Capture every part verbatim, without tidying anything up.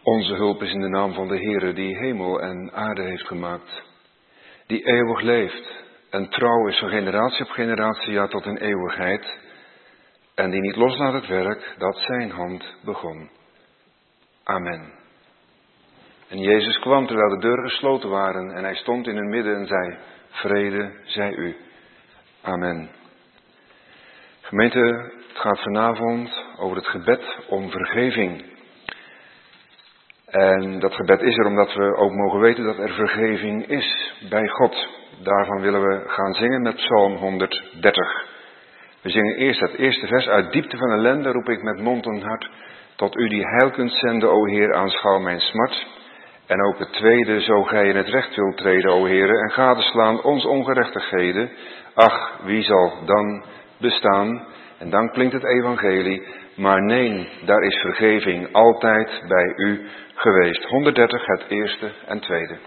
Onze hulp is in de naam van de Heere die hemel en aarde heeft gemaakt, die eeuwig leeft en trouw is van generatie op generatie, ja tot in eeuwigheid, en die niet loslaat het werk dat zijn hand begon. Amen. En Jezus kwam terwijl de deuren gesloten waren en hij stond in hun midden en zei, vrede zij u. Amen. Gemeente, het gaat vanavond over het gebed om vergeving. En dat gebed is er omdat we ook mogen weten dat er vergeving is bij God. Daarvan willen we gaan zingen met Psalm honderddertig. We zingen eerst het eerste vers. Uit diepte van ellende roep ik met mond en hart. Tot u die heil kunt zenden, o Heer, aanschouw mijn smart. En ook het tweede, zo gij in het recht wilt treden, o Heere, en gadeslaan ons ongerechtigheden. Ach, wie zal dan bestaan? En dan klinkt het evangelie. Maar nee, daar is vergeving altijd bij u geweest. honderddertig, het eerste en tweede.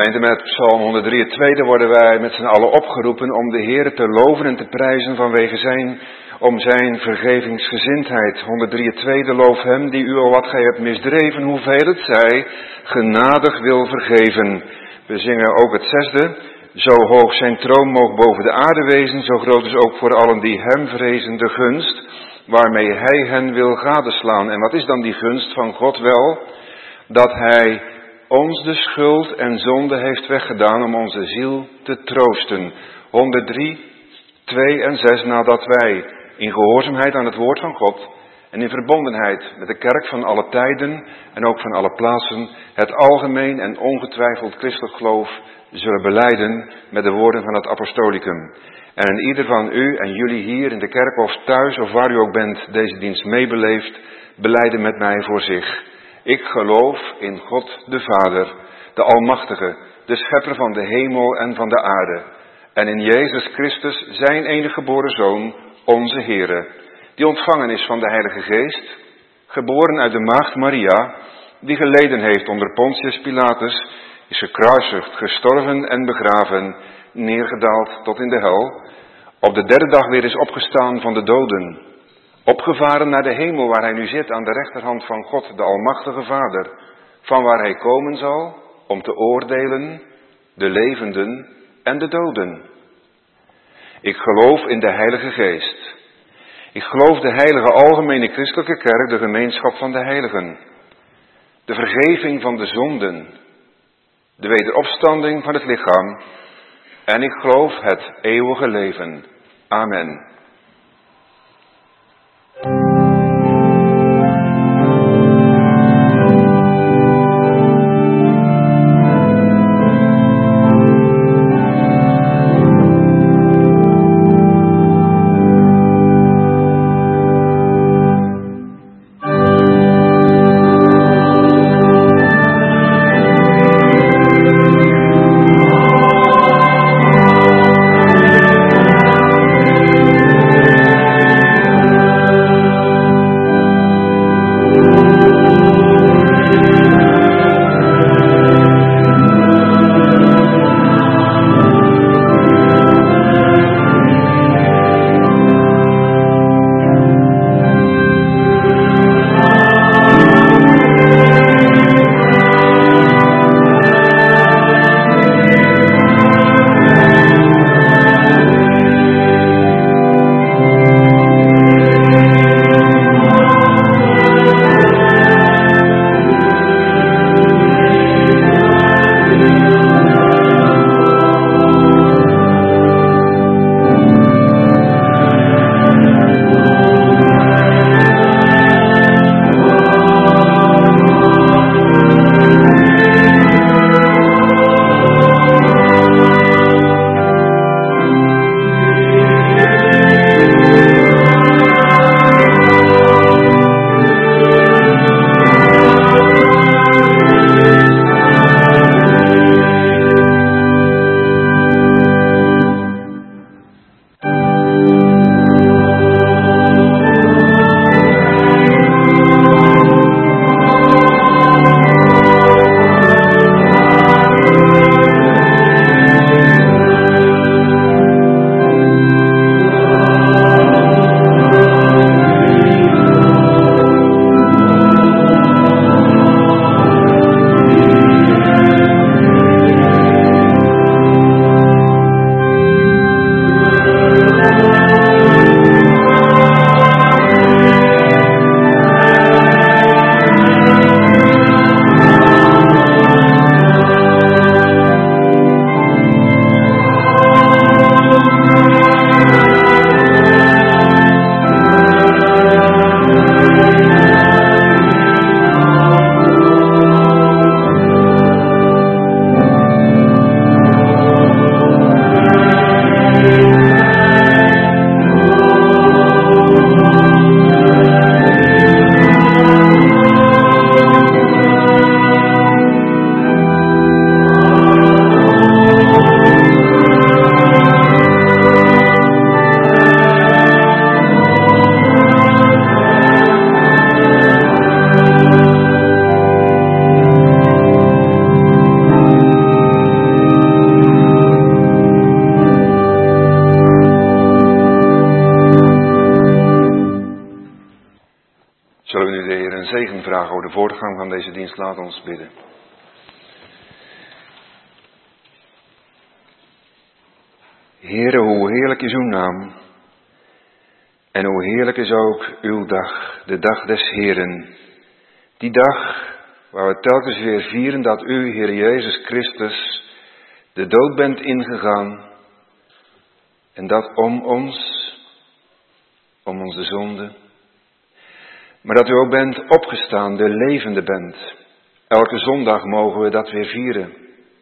Gemeente, met Psalm honderddrieëntwintig worden wij met z'n allen opgeroepen om de Heere te loven en te prijzen vanwege zijn, om zijn vergevingsgezindheid. honderddrieëntwintig, loof hem die u al wat gij hebt misdreven, hoeveel het zij, genadig wil vergeven. We zingen ook het zesde. Zo hoog zijn troon moog boven de aarde wezen, zo groot is ook voor allen die hem vrezen de gunst, waarmee hij hen wil gadeslaan. En wat is dan die gunst van God? Wel, dat hij ons de schuld en zonde heeft weggedaan om onze ziel te troosten. honderddrie, twee en zes, nadat wij in gehoorzaamheid aan het woord van God en in verbondenheid met de kerk van alle tijden en ook van alle plaatsen het algemeen en ongetwijfeld christelijk geloof zullen belijden met de woorden van het apostolicum. En in ieder van u en jullie hier in de kerk of thuis of waar u ook bent deze dienst meebeleeft, belijden met mij voor zich. Ik geloof in God de Vader, de Almachtige, de Schepper van de hemel en van de aarde. En in Jezus Christus, zijn enige geboren Zoon, onze Heere, die ontvangen is van de Heilige Geest, geboren uit de maagd Maria, die geleden heeft onder Pontius Pilatus, is gekruisigd, gestorven en begraven, neergedaald tot in de hel, op de derde dag weer is opgestaan van de doden, opgevaren naar de hemel waar hij nu zit aan de rechterhand van God, de Almachtige Vader, van waar hij komen zal om te oordelen de levenden en de doden. Ik geloof in de Heilige Geest. Ik geloof de heilige algemene christelijke kerk, de gemeenschap van de heiligen, de vergeving van de zonden, de wederopstanding van het lichaam en ik geloof het eeuwige leven. Amen. Amen. Zullen we nu de Heer een zegen vragen over de voortgang van deze dienst? Laat ons bidden. Heere, hoe heerlijk is uw naam. En hoe heerlijk is ook uw dag, de dag des Heeren. Die dag waar we telkens weer vieren dat u, Heer Jezus Christus, de dood bent ingegaan. En dat om ons, om onze zonde. Maar dat u ook bent opgestaan, de levende bent. Elke zondag mogen we dat weer vieren.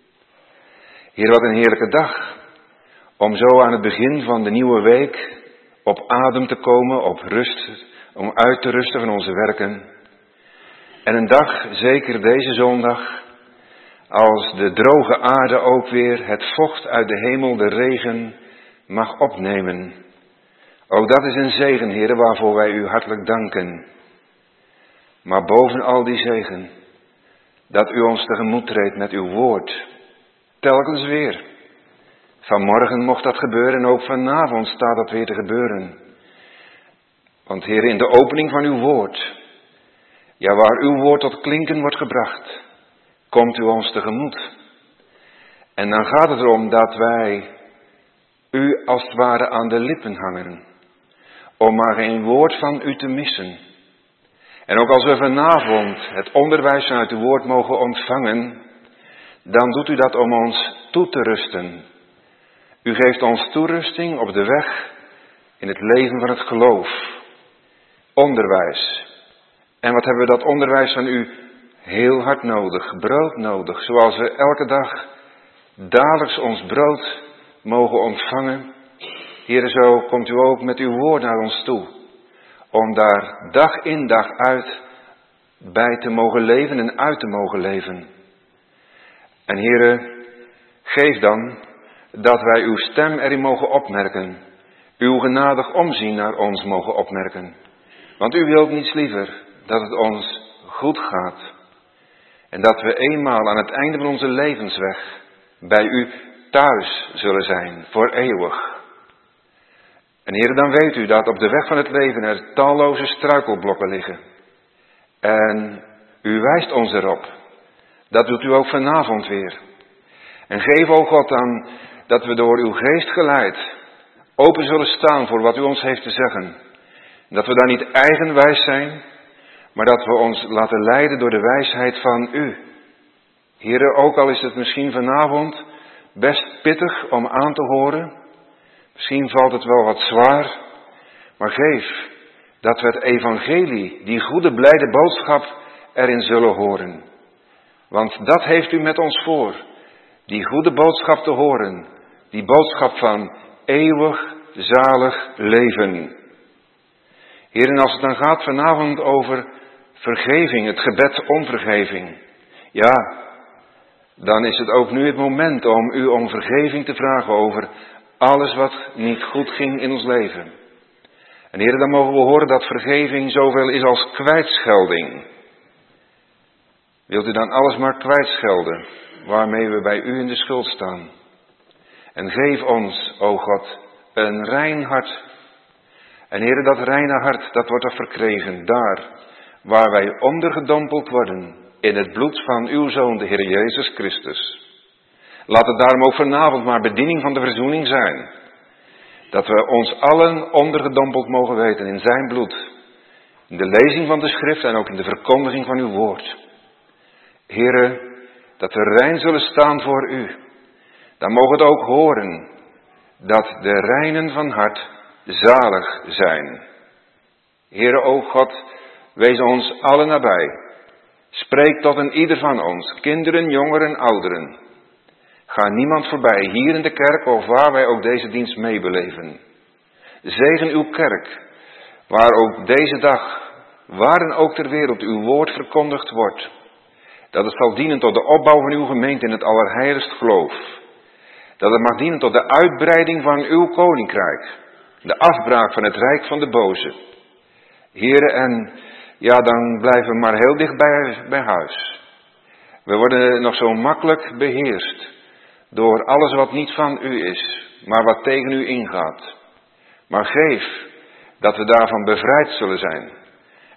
Heer, wat een heerlijke dag. Om zo aan het begin van de nieuwe week op adem te komen, op rust, om uit te rusten van onze werken. En een dag, zeker deze zondag, als de droge aarde ook weer het vocht uit de hemel, de regen, mag opnemen. Ook dat is een zegen, Heer, waarvoor wij u hartelijk danken. Maar boven al die zegen, dat u ons tegemoet treedt met uw woord, telkens weer. Vanmorgen mocht dat gebeuren en ook vanavond staat dat weer te gebeuren. Want Heer, in de opening van uw woord, ja, waar uw woord tot klinken wordt gebracht, komt u ons tegemoet. En dan gaat het erom dat wij u als het ware aan de lippen hangen, om maar geen woord van u te missen. En ook als we vanavond het onderwijs vanuit uw woord mogen ontvangen, dan doet u dat om ons toe te rusten. U geeft ons toerusting op de weg in het leven van het geloof. Onderwijs. En wat hebben we dat onderwijs van u heel hard nodig, brood nodig, zoals we elke dag dagelijks ons brood mogen ontvangen. Heere, zo komt u ook met uw woord naar ons toe, om daar dag in dag uit bij te mogen leven en uit te mogen leven. En Heere, geef dan dat wij uw stem erin mogen opmerken, uw genadig omzien naar ons mogen opmerken. Want u wilt niets liever dat het ons goed gaat. En dat we eenmaal aan het einde van onze levensweg bij u thuis zullen zijn, voor eeuwig. En Heer, dan weet u dat op de weg van het leven er talloze struikelblokken liggen. En u wijst ons erop. Dat doet u ook vanavond weer. En geef, o God, dan dat we door uw geest geleid open zullen staan voor wat u ons heeft te zeggen. Dat we daar niet eigenwijs zijn, maar dat we ons laten leiden door de wijsheid van u. Heere, ook al is het misschien vanavond best pittig om aan te horen, misschien valt het wel wat zwaar, maar geef dat we het evangelie, die goede blijde boodschap, erin zullen horen. Want dat heeft u met ons voor, die goede boodschap te horen, die boodschap van eeuwig zalig leven. Heer, en als het dan gaat vanavond over vergeving, het gebed om vergeving, ja, dan is het ook nu het moment om u om vergeving te vragen over alles wat niet goed ging in ons leven. En Heer, dan mogen we horen dat vergeving zoveel is als kwijtschelding. Wilt u dan alles maar kwijtschelden, waarmee we bij u in de schuld staan? En geef ons, o God, een rein hart. En Heer, dat reine hart, dat wordt er verkregen daar, waar wij ondergedompeld worden in het bloed van uw Zoon, de Heer Jezus Christus. Laat het daarom ook vanavond maar bediening van de verzoening zijn. Dat we ons allen ondergedompeld mogen weten in zijn bloed. In de lezing van de schrift en ook in de verkondiging van uw woord. Heere, dat we rein zullen staan voor u. Dan mogen we het ook horen dat de reinen van hart zalig zijn. Heere, o God, wees ons allen nabij. Spreek tot een ieder van ons, kinderen, jongeren, ouderen. Ga niemand voorbij, hier in de kerk of waar wij ook deze dienst meebeleven. Zegen uw kerk, waar ook deze dag, waar en ook ter wereld uw woord verkondigd wordt. Dat het zal dienen tot de opbouw van uw gemeente in het allerheiligst geloof. Dat het mag dienen tot de uitbreiding van uw koninkrijk. De afbraak van het rijk van de boze. Heren, en ja, dan blijven we maar heel dicht bij, bij huis. We worden nog zo makkelijk beheerst door alles wat niet van u is, maar wat tegen u ingaat. Maar geef dat we daarvan bevrijd zullen zijn.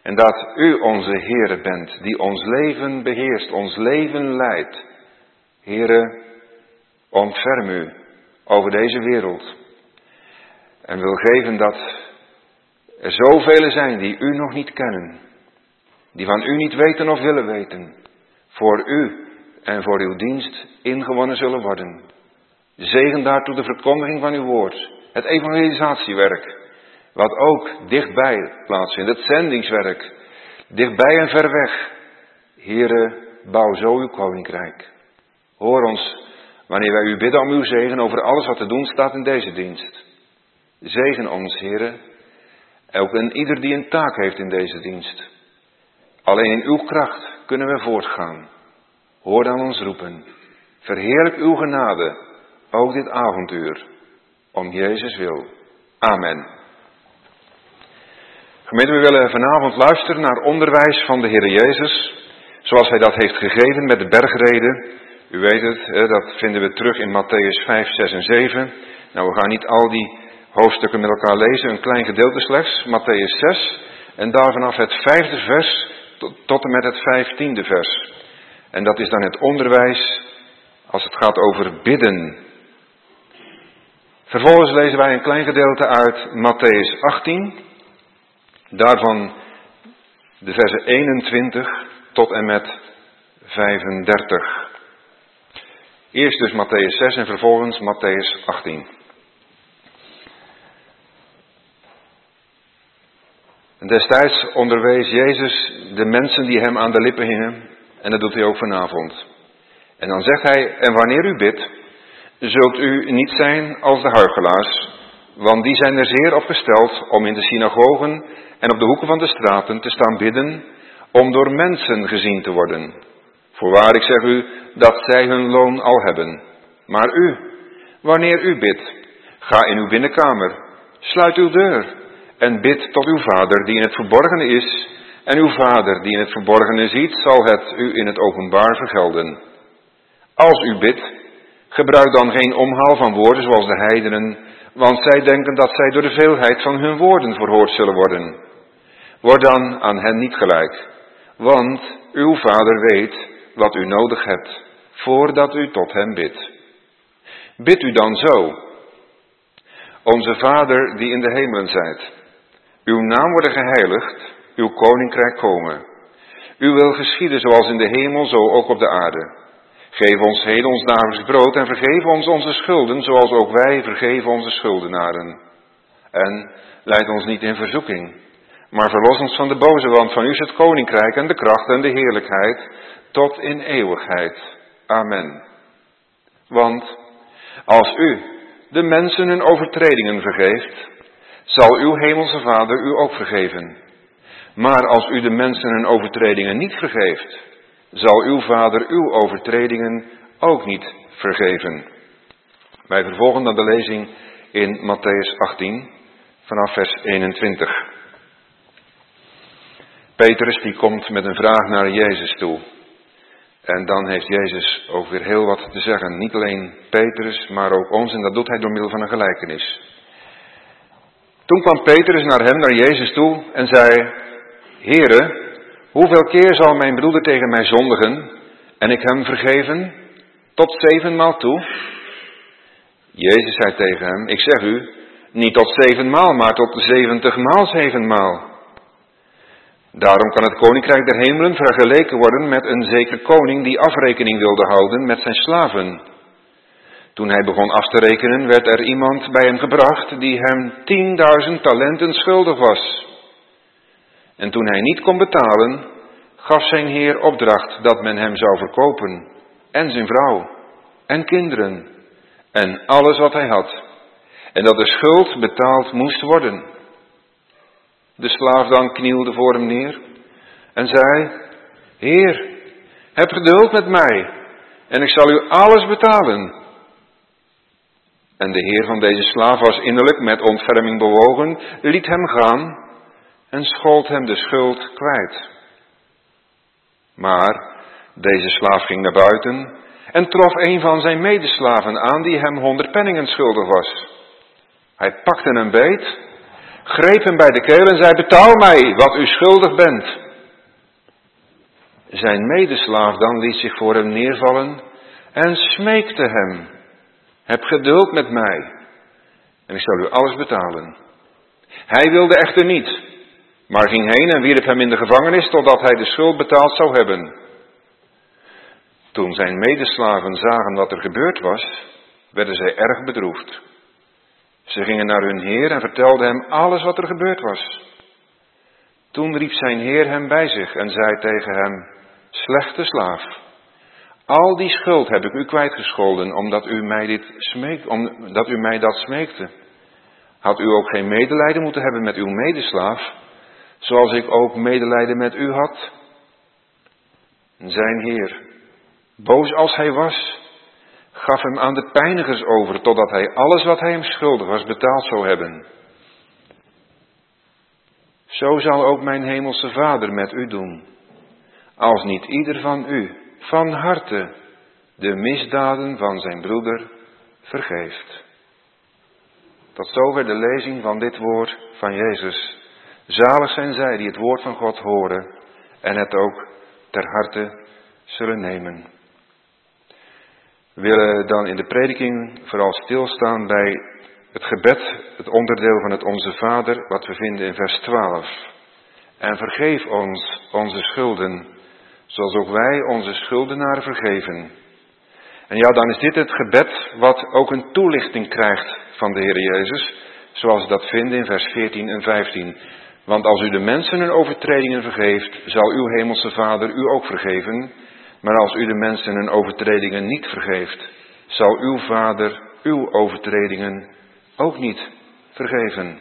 En dat u onze Heere bent, die ons leven beheerst, ons leven leidt. Heere, ontferm u over deze wereld. En wil geven dat er zoveel zijn die u nog niet kennen. Die van u niet weten of willen weten. Voor u en voor uw dienst ingewonnen zullen worden. Zegen daartoe de verkondiging van uw woord. Het evangelisatiewerk. Wat ook dichtbij plaatsvindt. Het zendingswerk. Dichtbij en ver weg. Heere, bouw zo uw koninkrijk. Hoor ons wanneer wij u bidden om uw zegen over alles wat te doen staat in deze dienst. Zegen ons, Heere. Elk en ieder die een taak heeft in deze dienst. Alleen in uw kracht kunnen we voortgaan. Hoor dan ons roepen. Verheerlijk uw genade, ook dit avontuur. Om Jezus wil. Amen. Gemeente, we willen vanavond luisteren naar onderwijs van de Heer Jezus. Zoals hij dat heeft gegeven met de bergrede. U weet het, dat vinden we terug in Matthäus vijf, zes en zeven. Nou, we gaan niet al die hoofdstukken met elkaar lezen, een klein gedeelte slechts. Matthäus zes. En daar vanaf het vijfde vers tot, tot en met het vijftiende vers. En dat is dan het onderwijs als het gaat over bidden. Vervolgens lezen wij een klein gedeelte uit Matthäus achttien. Daarvan de versen eenentwintig tot en met vijfendertig. Eerst dus Matthäus zes en vervolgens Matthäus achttien. En destijds onderwees Jezus de mensen die hem aan de lippen hingen. En dat doet hij ook vanavond. En dan zegt hij, en wanneer u bidt, zult u niet zijn als de huichelaars. Want die zijn er zeer op gesteld om in de synagogen en op de hoeken van de straten te staan bidden, om door mensen gezien te worden. Voorwaar, ik zeg u, dat zij hun loon al hebben. Maar u, wanneer u bidt, ga in uw binnenkamer, sluit uw deur en bid tot uw vader die in het verborgene is. En uw vader die in het verborgene ziet, zal het u in het openbaar vergelden. Als u bidt, gebruik dan geen omhaal van woorden zoals de heidenen, want zij denken dat zij door de veelheid van hun woorden verhoord zullen worden. Word dan aan hen niet gelijk, want uw vader weet wat u nodig hebt, voordat u tot hem bidt. Bid u dan zo. Onze Vader die in de hemelen zijt, uw naam worden geheiligd, uw koninkrijk komen. Uw wil geschieden zoals in de hemel, zo ook op de aarde. Geef ons heden ons dagelijks brood en vergeef ons onze schulden, zoals ook wij vergeven onze schuldenaren. En leid ons niet in verzoeking, maar verlos ons van de boze, want van u is het koninkrijk en de kracht en de heerlijkheid tot in eeuwigheid. Amen. Want als u de mensen hun overtredingen vergeeft, zal uw hemelse Vader u ook vergeven. Maar als u de mensen hun overtredingen niet vergeeft, zal uw Vader uw overtredingen ook niet vergeven. Wij vervolgen dan de lezing in Matthäus achttien, vanaf vers eenentwintig. Petrus die komt met een vraag naar Jezus toe. En dan heeft Jezus ook weer heel wat te zeggen. Niet alleen Petrus, maar ook ons. En dat doet hij door middel van een gelijkenis. Toen kwam Petrus naar hem, naar Jezus toe en zei: Heere, hoeveel keer zal mijn broeder tegen mij zondigen en ik hem vergeven? Tot zevenmaal toe? Jezus zei tegen hem: Ik zeg u, niet tot zevenmaal, maar tot zeventigmaal zevenmaal. Daarom kan het koninkrijk der hemelen vergeleken worden met een zeker koning die afrekening wilde houden met zijn slaven. Toen hij begon af te rekenen, werd er iemand bij hem gebracht die hem tienduizend talenten schuldig was. En toen hij niet kon betalen, gaf zijn heer opdracht dat men hem zou verkopen, en zijn vrouw, en kinderen, en alles wat hij had, en dat de schuld betaald moest worden. De slaaf dan knielde voor hem neer en zei: Heer, heb geduld met mij, en ik zal u alles betalen. En de heer van deze slaaf was innerlijk met ontferming bewogen, liet hem gaan en schold hem de schuld kwijt. Maar deze slaaf ging naar buiten en trof een van zijn medeslaven aan die hem honderd penningen schuldig was. Hij pakte hem beet, greep hem bij de keel en zei, betaal mij wat u schuldig bent. Zijn medeslaaf dan liet zich voor hem neervallen en smeekte hem, heb geduld met mij en ik zal u alles betalen. Hij wilde echter niet, maar ging heen en wierp hem in de gevangenis totdat hij de schuld betaald zou hebben. Toen zijn medeslaven zagen wat er gebeurd was, werden zij erg bedroefd. Ze gingen naar hun heer en vertelden hem alles wat er gebeurd was. Toen riep zijn heer hem bij zich en zei tegen hem, slechte slaaf, al die schuld heb ik u kwijtgescholden, omdat u mij, dit smeek, omdat u mij dat smeekte. Had u ook geen medelijden moeten hebben met uw medeslaaf, zoals ik ook medelijden met u had? Zijn heer, boos als hij was, gaf hem aan de pijnigers over, totdat hij alles wat hij hem schuldig was betaald zou hebben. Zo zal ook mijn hemelse Vader met u doen, als niet ieder van u van harte de misdaden van zijn broeder vergeeft. Tot zover de lezing van dit woord van Jezus. Zalig zijn zij die het woord van God horen en het ook ter harte zullen nemen. We willen dan in de prediking vooral stilstaan bij het gebed, het onderdeel van het Onze Vader, wat we vinden in vers twaalf. En vergeef ons onze schulden, zoals ook wij onze schuldenaren vergeven. En ja, dan is dit het gebed wat ook een toelichting krijgt van de Heer Jezus, zoals we dat vinden in vers veertien en vijftien. Want als u de mensen hun overtredingen vergeeft, zal uw hemelse Vader u ook vergeven. Maar als u de mensen hun overtredingen niet vergeeft, zal uw Vader uw overtredingen ook niet vergeven.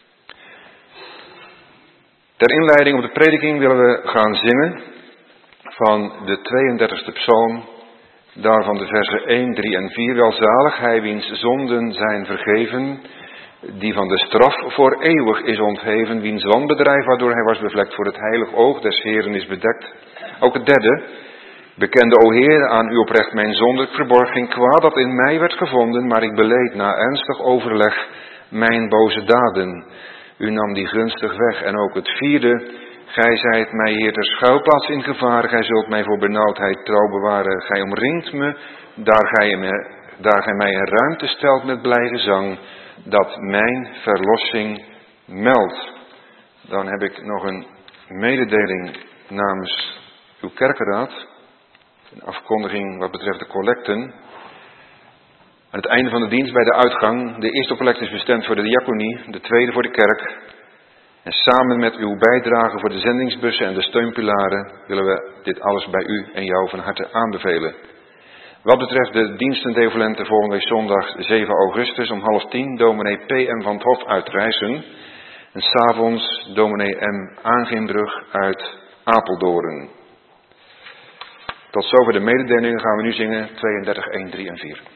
Ter inleiding op de prediking willen we gaan zingen van de tweeëndertigste psalm, daarvan de versen één, drie en vier. Welzalig hij wiens zonden zijn vergeven, die van de straf voor eeuwig is ontheven, wiens wanbedrijf waardoor hij was bevlekt voor het heilig oog des Heeren is bedekt. Ook het derde, bekende o Heer aan u oprecht mijn zonde, ik verborg geen kwaad dat in mij werd gevonden, maar ik beleed na ernstig overleg mijn boze daden. U nam die gunstig weg. En ook het vierde, gij zijt mij Heer ter schuilplaats in gevaar, gij zult mij voor benauwdheid trouw bewaren, gij omringt me, daar gij, me, daar gij mij een ruimte stelt met blij gezang, dat mijn verlossing meldt. Dan heb ik nog een mededeling namens uw kerkenraad, een afkondiging wat betreft de collecten. Aan het einde van de dienst bij de uitgang, de eerste collecte is bestemd voor de diaconie, de tweede voor de kerk. En samen met uw bijdrage voor de zendingsbussen en de steunpilaren willen we dit alles bij u en jou van harte aanbevelen. Wat betreft de diensten devolenten volgende week zondag zeven augustus om half tien, dominee P M van het Hof uit Rijssen. En s'avonds dominee M Aanginbrug uit Apeldoorn. Tot zover de mededelingen gaan we nu zingen tweeëndertig, één, drie en vier.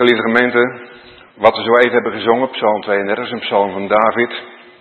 Geliefde gemeente, wat we zo even hebben gezongen, Psalm tweeëndertig, een psalm van David.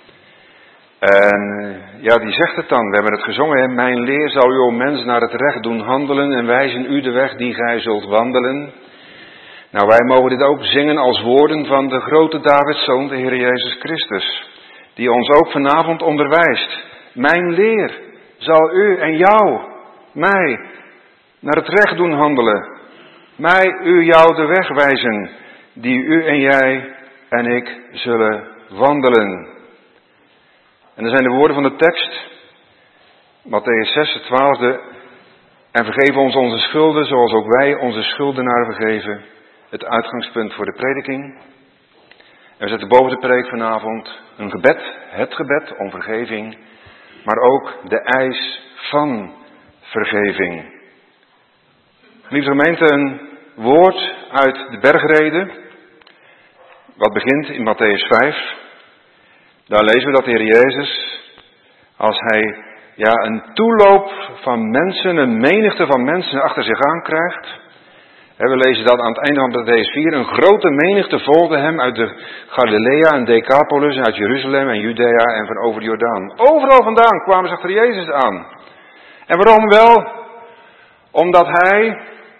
En ja, die zegt het dan, we hebben het gezongen, hè? Mijn leer zal u, o mens, naar het recht doen handelen en wijzen u de weg die gij zult wandelen. Nou, wij mogen dit ook zingen als woorden van de grote Davidszoon, de Heer Jezus Christus, die ons ook vanavond onderwijst. Mijn leer zal u en jou, mij, naar het recht doen handelen. Mij, u, jou de weg wijzen, die u en jij en ik zullen wandelen. En dat zijn de woorden van de tekst, Mattheüs zes, het twaalfde. En vergeef ons onze schulden, zoals ook wij onze schuldenaren vergeven. Het uitgangspunt voor de prediking. En we zetten boven de preek vanavond een gebed, het gebed om vergeving, maar ook de eis van vergeving. Lieve gemeente, een woord uit de bergrede, wat begint in Mattheüs vijf. Daar lezen we dat de Heer Jezus, als hij ja, een toeloop van mensen, een menigte van mensen achter zich aankrijgt. We lezen dat aan het einde van Mattheüs vier. Een grote menigte volgde hem uit de Galilea en Decapolis, uit Jeruzalem en Judea en van over de Jordaan. Overal vandaan kwamen ze achter Jezus aan. En waarom wel? Omdat hij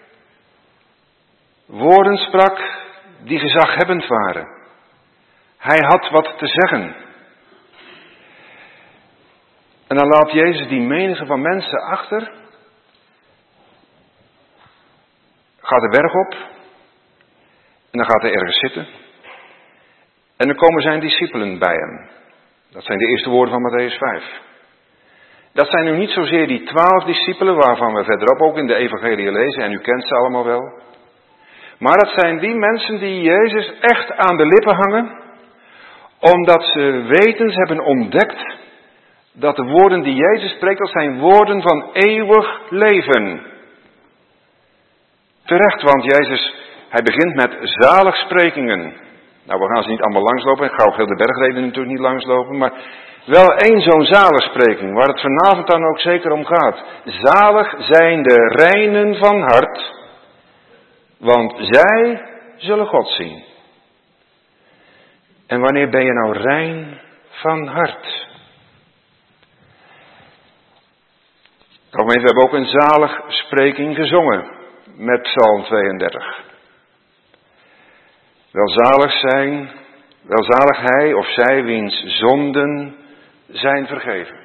woorden sprak die gezaghebbend waren. Hij had wat te zeggen. En dan laat Jezus die menigte van mensen achter, gaat de berg op en dan gaat hij ergens zitten. En dan komen zijn discipelen bij hem. Dat zijn de eerste woorden van Mattheüs vijf. Dat zijn nu niet zozeer die twaalf discipelen waarvan we verderop ook in de evangelie lezen en u kent ze allemaal wel. Maar dat zijn die mensen die Jezus echt aan de lippen hangen, omdat ze weten, ze hebben ontdekt dat de woorden die Jezus spreekt, dat zijn woorden van eeuwig leven. Terecht, want Jezus, hij begint met zaligsprekingen. Nou, we gaan ze niet allemaal langslopen, ik ga ook heel de bergreden natuurlijk niet langslopen, maar wel één zo'n zaligspreking, waar het vanavond dan ook zeker om gaat. Zalig zijn de reinen van hart, want zij zullen God zien. En wanneer ben je nou rein van hart? Nou, we hebben ook een zaligspreking gezongen met Psalm tweeëndertig. Welzalig zijn, welzalig hij of zij wiens zonden zijn vergeven.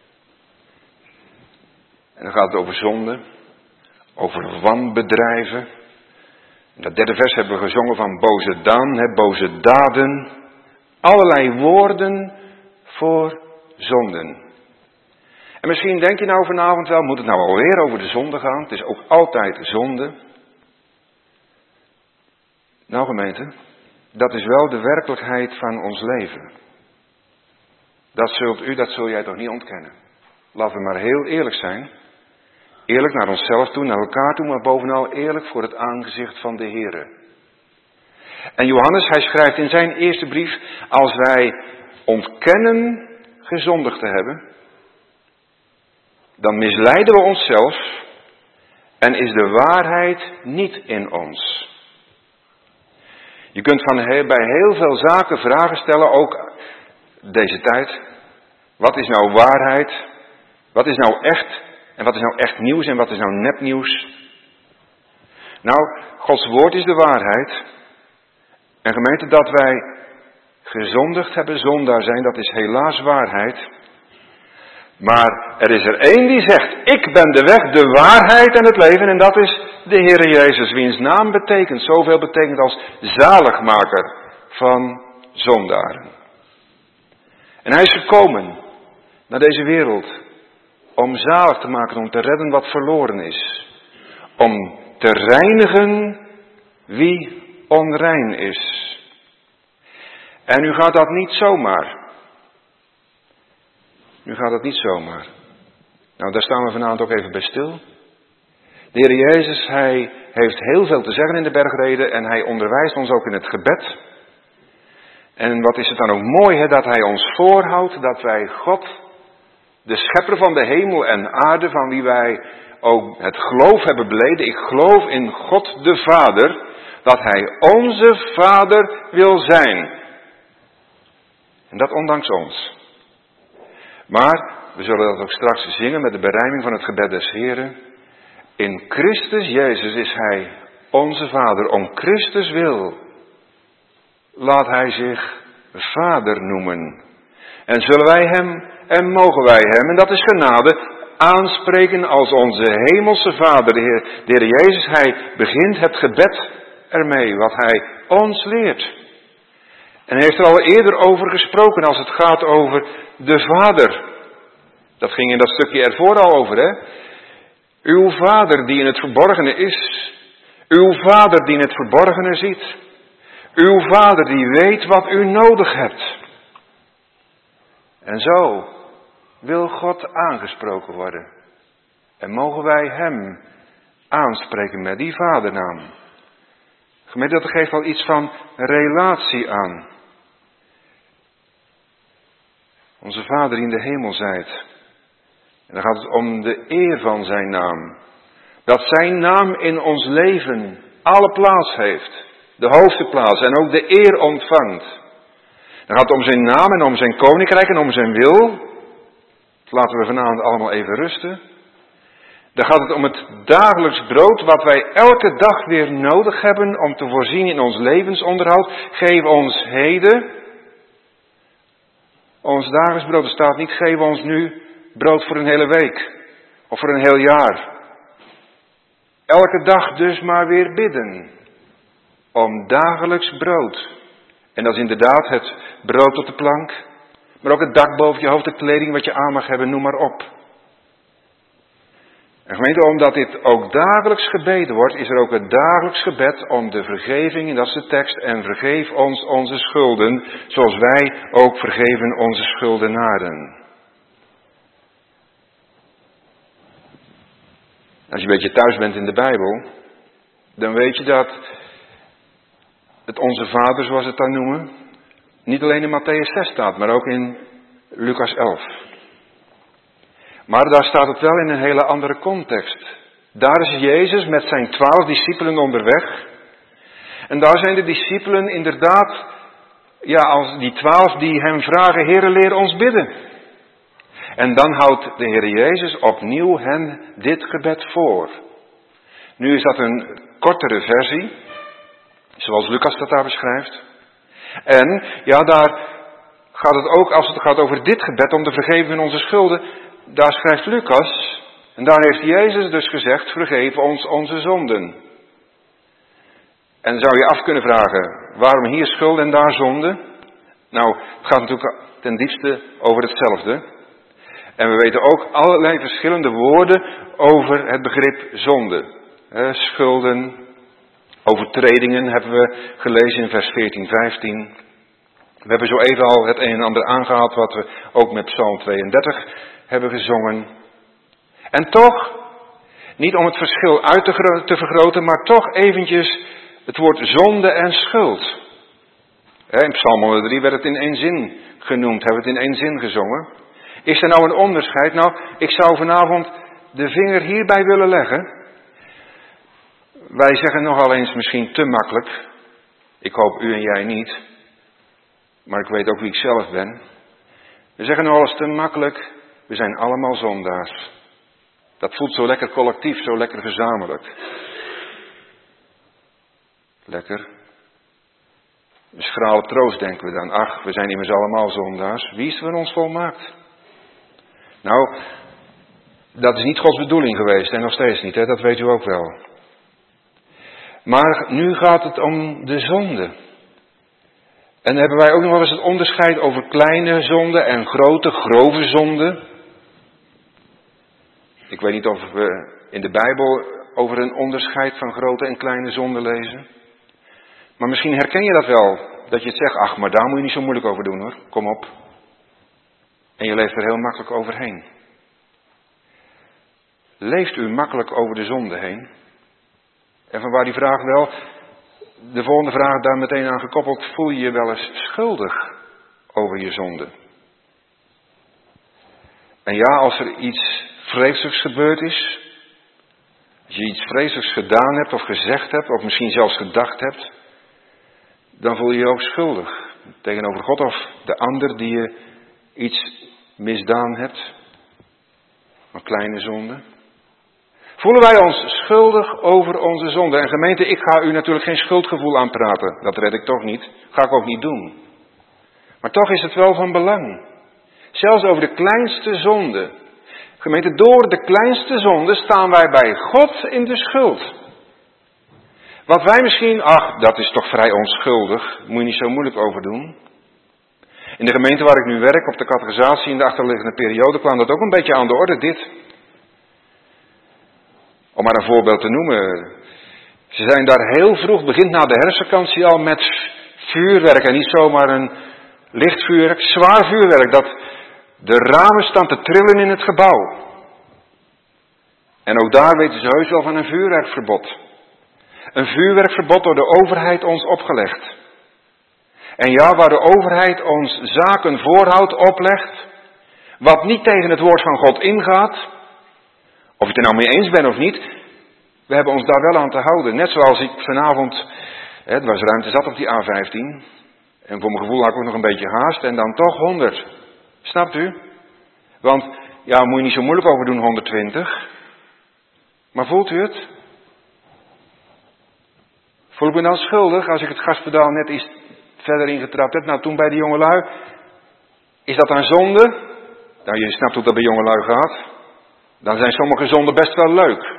En dan gaat het over zonde, over wanbedrijven. In dat derde vers hebben we gezongen van boze dan, hè, boze daden. Allerlei woorden voor zonden. En misschien denk je nou vanavond wel, moet het nou alweer over de zonde gaan? Het is ook altijd zonde. Nou gemeente, dat is wel de werkelijkheid van ons leven. Dat zult u, dat zul jij toch niet ontkennen. Laten we maar heel eerlijk zijn. Eerlijk naar onszelf toe, naar elkaar toe, maar bovenal eerlijk voor het aangezicht van de Here. En Johannes, hij schrijft in zijn eerste brief, als wij ontkennen gezondigd te hebben, dan misleiden we onszelf en is de waarheid niet in ons. Je kunt van heel, bij heel veel zaken vragen stellen, ook deze tijd. Wat is nou waarheid? Wat is nou echt? En wat is nou echt nieuws en wat is nou nepnieuws? Nou, Gods woord is de waarheid. En gemeente, dat wij gezondigd hebben, zondaar zijn, dat is helaas waarheid. Maar er is er één die zegt, ik ben de weg, de waarheid en het leven. En dat is de Heere Jezus, wiens naam betekent, zoveel betekent als zaligmaker van zondaren. En hij is gekomen naar deze wereld om zalig te maken, om te redden wat verloren is. Om te reinigen wie onrein is. En nu gaat dat niet zomaar. Nu gaat het niet zomaar. Nou, daar staan we vanavond ook even bij stil. De Heer Jezus, hij heeft heel veel te zeggen in de bergreden en hij onderwijst ons ook in het gebed. En wat is het dan ook mooi, hè, dat hij ons voorhoudt dat wij God, de schepper van de hemel en aarde, van wie wij ook het geloof hebben beleden. Ik geloof in God de Vader, dat hij onze Vader wil zijn. En dat ondanks ons. Maar we zullen dat ook straks zingen met de berijming van het gebed des Heren. In Christus Jezus is hij onze Vader. Om Christus wil laat hij zich Vader noemen. En zullen wij hem en mogen wij hem, en dat is genade, aanspreken als onze hemelse Vader, de Heer, de Heer Jezus. Hij begint het gebed ermee, wat hij ons leert. En hij heeft er al eerder over gesproken als het gaat over de Vader. Dat ging in dat stukje ervoor al over, hè. Uw Vader die in het verborgene is. Uw Vader die in het verborgene ziet. Uw Vader die weet wat u nodig hebt. En zo wil God aangesproken worden. En mogen wij hem aanspreken met die vadernaam. Gemeente, dat geeft wel iets van relatie aan. Onze Vader die in de hemel zijt. En dan gaat het om de eer van zijn naam. Dat zijn naam in ons leven alle plaats heeft. De hoogste plaats en ook de eer ontvangt. Dan gaat het om zijn naam en om zijn koninkrijk en om zijn wil. Dat laten we vanavond allemaal even rusten. Dan gaat het om het dagelijks brood wat wij elke dag weer nodig hebben om te voorzien in ons levensonderhoud. Geef ons heden ons dagelijks brood. Er staat niet, geef ons nu brood voor een hele week of voor een heel jaar. Elke dag dus maar weer bidden om dagelijks brood. En dat is inderdaad het brood op de plank, maar ook het dak boven je hoofd, de kleding wat je aan mag hebben, noem maar op. En gemeente, omdat dit ook dagelijks gebeden wordt, is er ook het dagelijks gebed om de vergeving, en dat is de tekst, en vergeef ons onze schulden, zoals wij ook vergeven onze schuldenaren. Als je een beetje thuis bent in de Bijbel, dan weet je dat het Onze Vader, zoals we het dan noemen, niet alleen in Matthäus zes staat, maar ook in Lucas elf. Maar daar staat het wel in een hele andere context. Daar is Jezus met zijn twaalf discipelen onderweg. En daar zijn de discipelen inderdaad, ja, als die twaalf die hem vragen, Heere, leer ons bidden. En dan houdt de Heer Jezus opnieuw hen dit gebed voor. Nu is dat een kortere versie, zoals Lucas dat daar beschrijft. En ja, daar gaat het ook, als het gaat over dit gebed, om de vergeving van onze schulden, daar schrijft Lucas, en daar heeft Jezus dus gezegd, vergeef ons onze zonden. En zou je af kunnen vragen, waarom hier schuld en daar zonde? Nou, het gaat natuurlijk ten diepste over hetzelfde. En we weten ook allerlei verschillende woorden over het begrip zonde. Eh, schulden, overtredingen hebben we gelezen in vers veertien, vijftien. We hebben zo even al het een en ander aangehaald wat we ook met Psalm tweeëndertig hebben gezongen. En toch, niet om het verschil uit te, gro- te vergroten, maar toch eventjes het woord zonde en schuld. Eh, in Psalm honderddrie werd het in één zin genoemd, hebben we het in één zin gezongen. Is er nou een onderscheid? Nou, ik zou vanavond de vinger hierbij willen leggen. Wij zeggen nogal eens misschien te makkelijk. Ik hoop u en jij niet. Maar ik weet ook wie ik zelf ben. We zeggen nogal eens te makkelijk. We zijn allemaal zondaars. Dat voelt zo lekker collectief, zo lekker gezamenlijk. Lekker. Een schrale troost denken we dan. Ach, we zijn immers allemaal zondaars. Wie is er van ons volmaakt? Nou, dat is niet Gods bedoeling geweest en nog steeds niet, hè? Dat weet u ook wel. Maar nu gaat het om de zonde. En dan hebben wij ook nog wel eens het onderscheid over kleine zonden en grote, grove zonden. Ik weet niet of we in de Bijbel over een onderscheid van grote en kleine zonden lezen. Maar misschien herken je dat wel, dat je het zegt, ach, maar daar moet je niet zo moeilijk over doen hoor, kom op. En je leeft er heel makkelijk overheen. Leeft u makkelijk over de zonde heen? En vanwaar die vraag wel, de volgende vraag daar meteen aan gekoppeld, voel je je wel eens schuldig over je zonde? En ja, als er iets vreselijks gebeurd is, Als je iets vreselijks gedaan hebt of gezegd hebt, of misschien zelfs gedacht hebt, dan voel je je ook schuldig tegenover God of de ander die je iets misdaan hebt. Een kleine zonde. Voelen wij ons schuldig over onze zonde? En gemeente, ik ga u natuurlijk geen schuldgevoel aanpraten. Dat red ik toch niet. Ga ik ook niet doen. Maar toch is het wel van belang. Zelfs over de kleinste zonde. Gemeente, door de kleinste zonde staan wij bij God in de schuld. Wat wij misschien, ach, dat is toch vrij onschuldig. Moet je niet zo moeilijk over doen. In de gemeente waar ik nu werk, op de catechisatie in de achterliggende periode, kwam dat ook een beetje aan de orde, dit. Om maar een voorbeeld te noemen. Ze zijn daar heel vroeg, begint na de herfstvakantie al met vuurwerk. En niet zomaar een licht vuurwerk, zwaar vuurwerk. Dat de ramen staan te trillen in het gebouw. En ook daar weten ze heus wel van een vuurwerkverbod. Een vuurwerkverbod door de overheid ons opgelegd. En ja, waar de overheid ons zaken voorhoud oplegt, wat niet tegen het woord van God ingaat, of je het er nou mee eens bent of niet, we hebben ons daar wel aan te houden. Net zoals ik vanavond, het was ruimte zat op die A vijftien, en voor mijn gevoel had ik ook nog een beetje haast, en dan toch honderd. Snapt u? Want, ja, moet je niet zo moeilijk over doen, honderdtwintig. Maar voelt u het? Voel ik me dan schuldig als ik het gaspedaal net iets verder ingetrapt heb? Nou, toen bij de jongelui, is dat een zonde? Nou, je snapt hoe dat bij jongelui gaat. Dan zijn sommige zonden best wel leuk.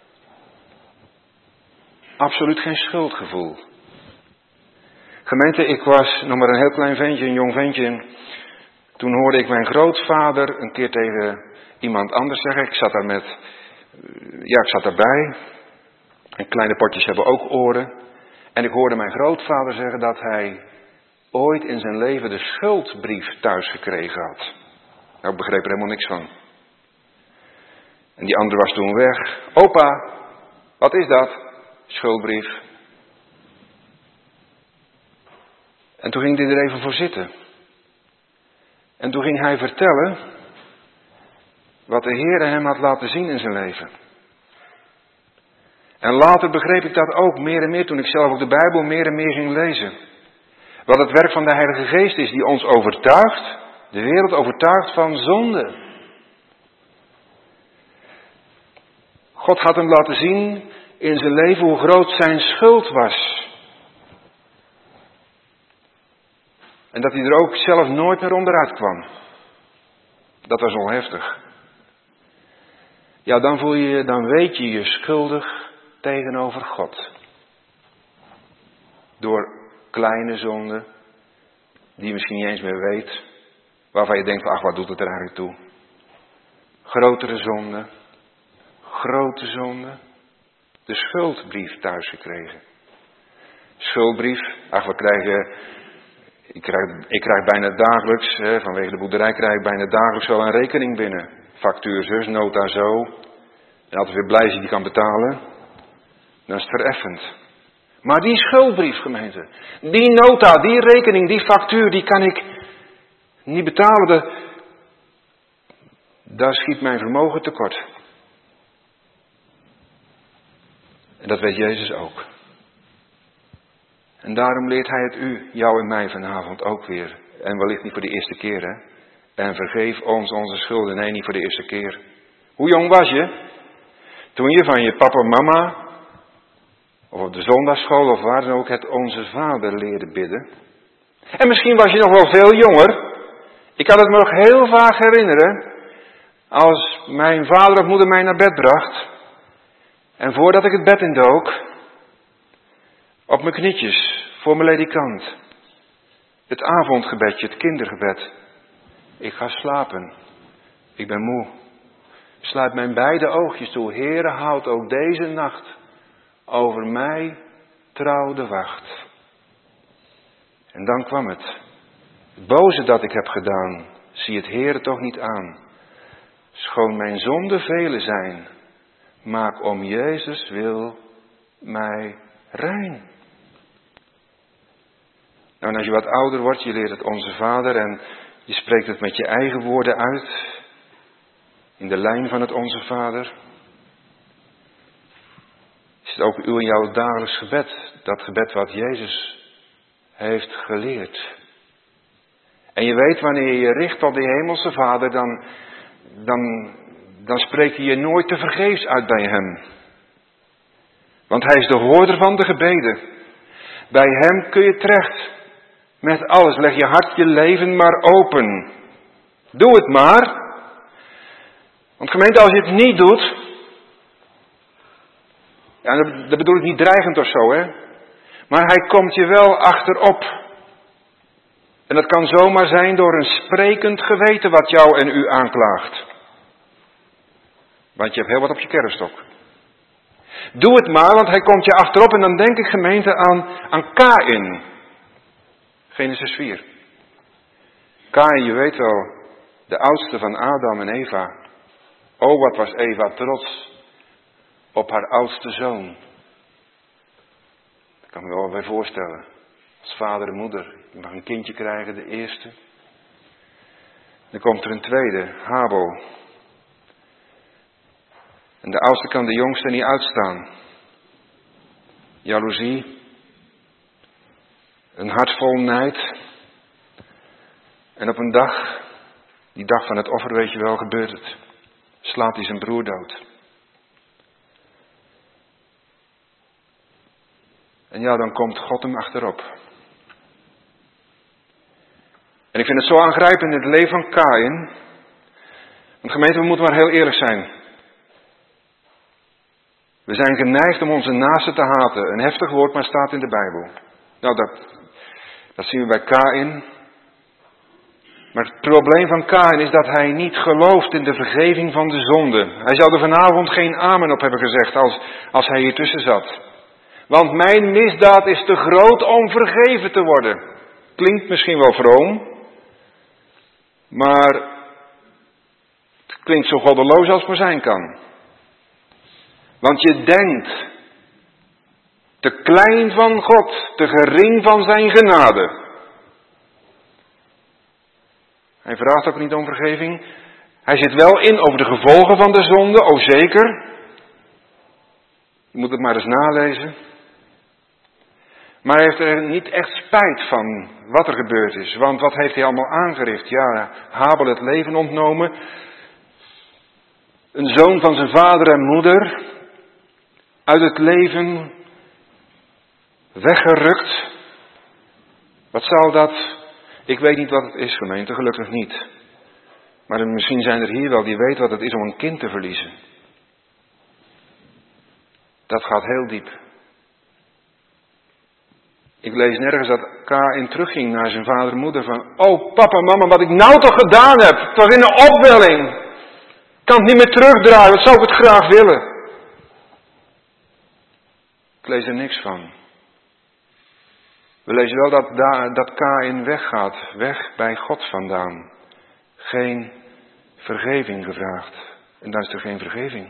Absoluut geen schuldgevoel. Gemeente, ik was nog maar een heel klein ventje, een jong ventje. Toen hoorde ik mijn grootvader een keer tegen iemand anders zeggen. Ik zat daar met, ja, ik zat daarbij. En kleine potjes hebben ook oren. En ik hoorde mijn grootvader zeggen dat hij ooit in zijn leven de schuldbrief thuis gekregen had. Nou, ik begreep er helemaal niks van. En die andere was toen weg. Opa, wat is dat? Schuldbrief. En toen ging hij er even voor zitten. En toen ging hij vertellen wat de Heer hem had laten zien in zijn leven. En later begreep ik dat ook meer en meer toen ik zelf ook de Bijbel meer en meer ging lezen. Wat het werk van de Heilige Geest is die ons overtuigt, de wereld overtuigt van zonde. God had hem laten zien in zijn leven hoe groot zijn schuld was. En dat hij er ook zelf nooit meer onderuit kwam. Dat was al heftig. Ja, dan voel je, dan weet je je schuldig tegenover God. Door kleine zonden, die je misschien niet eens meer weet, waarvan je denkt, ach, wat doet het er eigenlijk toe? Grotere zonden, grote zonden, de schuldbrief thuis gekregen. Schuldbrief, ach, we krijgen, ik krijg, ik krijg bijna dagelijks, hè, vanwege de boerderij krijg ik bijna dagelijks wel een rekening binnen. Factuur zus, nota zo. En altijd weer blij als je die kan betalen. Dan is het vereffend. Maar die schuldbrief, gemeente, die nota, die rekening, die factuur, die kan ik niet betalen. De, daar schiet mijn vermogen tekort. En dat weet Jezus ook. En daarom leert hij het u, jou en mij vanavond ook weer. En wellicht niet voor de eerste keer, hè. En vergeef ons onze schulden. Nee, niet voor de eerste keer. Hoe jong was je? Toen je van je papa en mama, of op de zondagschool of waar dan ook, het Onze Vader leerde bidden. En misschien was je nog wel veel jonger. Ik kan het me nog heel vaak herinneren. Als mijn vader of moeder mij naar bed bracht. En voordat ik het bed indook, op mijn knietjes, voor mijn ledikant. Het avondgebedje, het kindergebed. Ik ga slapen. Ik ben moe. Sluit mijn beide oogjes toe. Heere, houd ook deze nacht over mij trouw de wacht. En dan kwam het. Het boze dat ik heb gedaan, zie het Heere toch niet aan. Schoon mijn zonden vele zijn, maak om Jezus wil mij rein. Nou, en als je wat ouder wordt, je leert het Onze Vader en je spreekt het met je eigen woorden uit. In de lijn van het Onze Vader. Is het ook uw en jouw dagelijks gebed? Dat gebed wat Jezus heeft geleerd. En je weet, wanneer je je richt tot de hemelse Vader, dan, dan, dan spreekt hij je nooit te vergeefs uit bij hem. Want hij is de hoorder van de gebeden. Bij hem kun je terecht met alles. Leg je hart, je leven maar open. Doe het maar. Want gemeente, als je het niet doet. Ja, dat bedoel ik niet dreigend of zo, hè. Maar hij komt je wel achterop. En dat kan zomaar zijn door een sprekend geweten wat jou en u aanklaagt. Want je hebt heel wat op je kerfstok. Doe het maar, want hij komt je achterop. En dan denk ik, gemeente, aan, aan Kaïn. Genesis vier. Kaïn, je weet wel, de oudste van Adam en Eva. Oh, wat was Eva trots op haar oudste zoon. Dat kan ik me wel bij voorstellen. Als vader en moeder. Je mag een kindje krijgen, de eerste. Dan komt er een tweede, Habel. En de oudste kan de jongste niet uitstaan. Jaloezie. Een hart vol nijd. En op een dag, die dag van het offer weet je wel, gebeurt het. Slaat hij zijn broer dood. En ja, dan komt God hem achterop. En ik vind het zo aangrijpend in het leven van Kaïn. Want gemeente, we moeten maar heel eerlijk zijn. We zijn geneigd om onze naasten te haten. Een heftig woord, maar staat in de Bijbel. Nou, dat, dat zien we bij Kaïn. Maar het probleem van Kaïn is dat hij niet gelooft in de vergeving van de zonde. Hij zou er vanavond geen amen op hebben gezegd als, als hij hier tussen zat. Want mijn misdaad is te groot om vergeven te worden. Klinkt misschien wel vroom. Maar het klinkt zo goddeloos als het maar zijn kan. Want je denkt te klein van God, te gering van zijn genade. Hij vraagt ook niet om vergeving. Hij zit wel in over de gevolgen van de zonde, oh zeker. Je moet het maar eens nalezen. Maar hij heeft er niet echt spijt van wat er gebeurd is. Want wat heeft hij allemaal aangericht? Ja, Habel het leven ontnomen. Een zoon van zijn vader en moeder. Uit het leven weggerukt. Wat zal dat? Ik weet niet wat het is, gemeente, gelukkig niet. Maar misschien zijn er hier wel die weten wat het is om een kind te verliezen. Dat gaat heel diep. Ik lees nergens dat Kaïn terugging naar zijn vader en moeder van... Oh papa, mama, wat ik nou toch gedaan heb. Het was in een opwelling. Ik kan het niet meer terugdraaien, wat zou ik het graag willen. Ik lees er niks van. We lezen wel dat, dat Kaïn weggaat. Weg bij God vandaan. Geen vergeving gevraagd. En dan is er geen vergeving.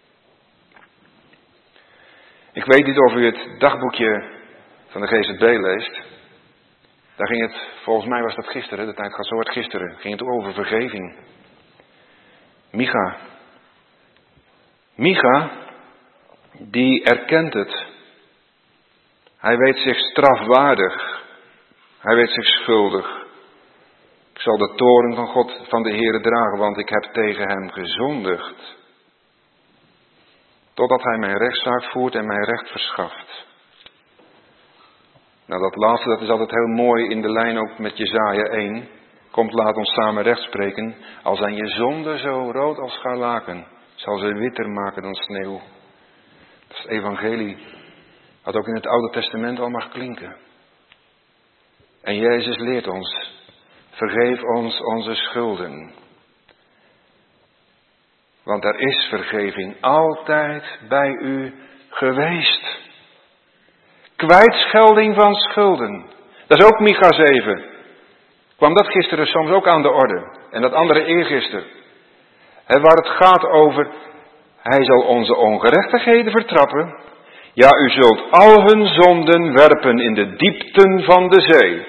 Ik weet niet of u het dagboekje van de G Z B leest. Daar ging het, volgens mij was dat gisteren, de tijd gaat zo hard gisteren, ging het over vergeving. Micha. Micha, die erkent het. Hij weet zich strafwaardig. Hij weet zich schuldig. Ik zal de toorn van God, van de Heere dragen, want ik heb tegen hem gezondigd. Totdat hij mijn rechtszaak voert en mij recht verschaft. Nou, dat laatste, dat is altijd heel mooi in de lijn ook met Jesaja één. Komt, laat ons samen recht spreken. Al zijn je zonden zo rood als scharlaken, zal ze witter maken dan sneeuw. Dat is het evangelie, wat ook in het Oude Testament al mag klinken. En Jezus leert ons, vergeef ons onze schulden. Want er is vergeving altijd bij u geweest. Kwijtschelding van schulden. Dat is ook Micha zeven. Kwam dat gisteren soms ook aan de orde. En dat andere eergisteren. He, waar het gaat over, hij zal onze ongerechtigheden vertrappen. Ja, u zult al hun zonden werpen in de diepten van de zee.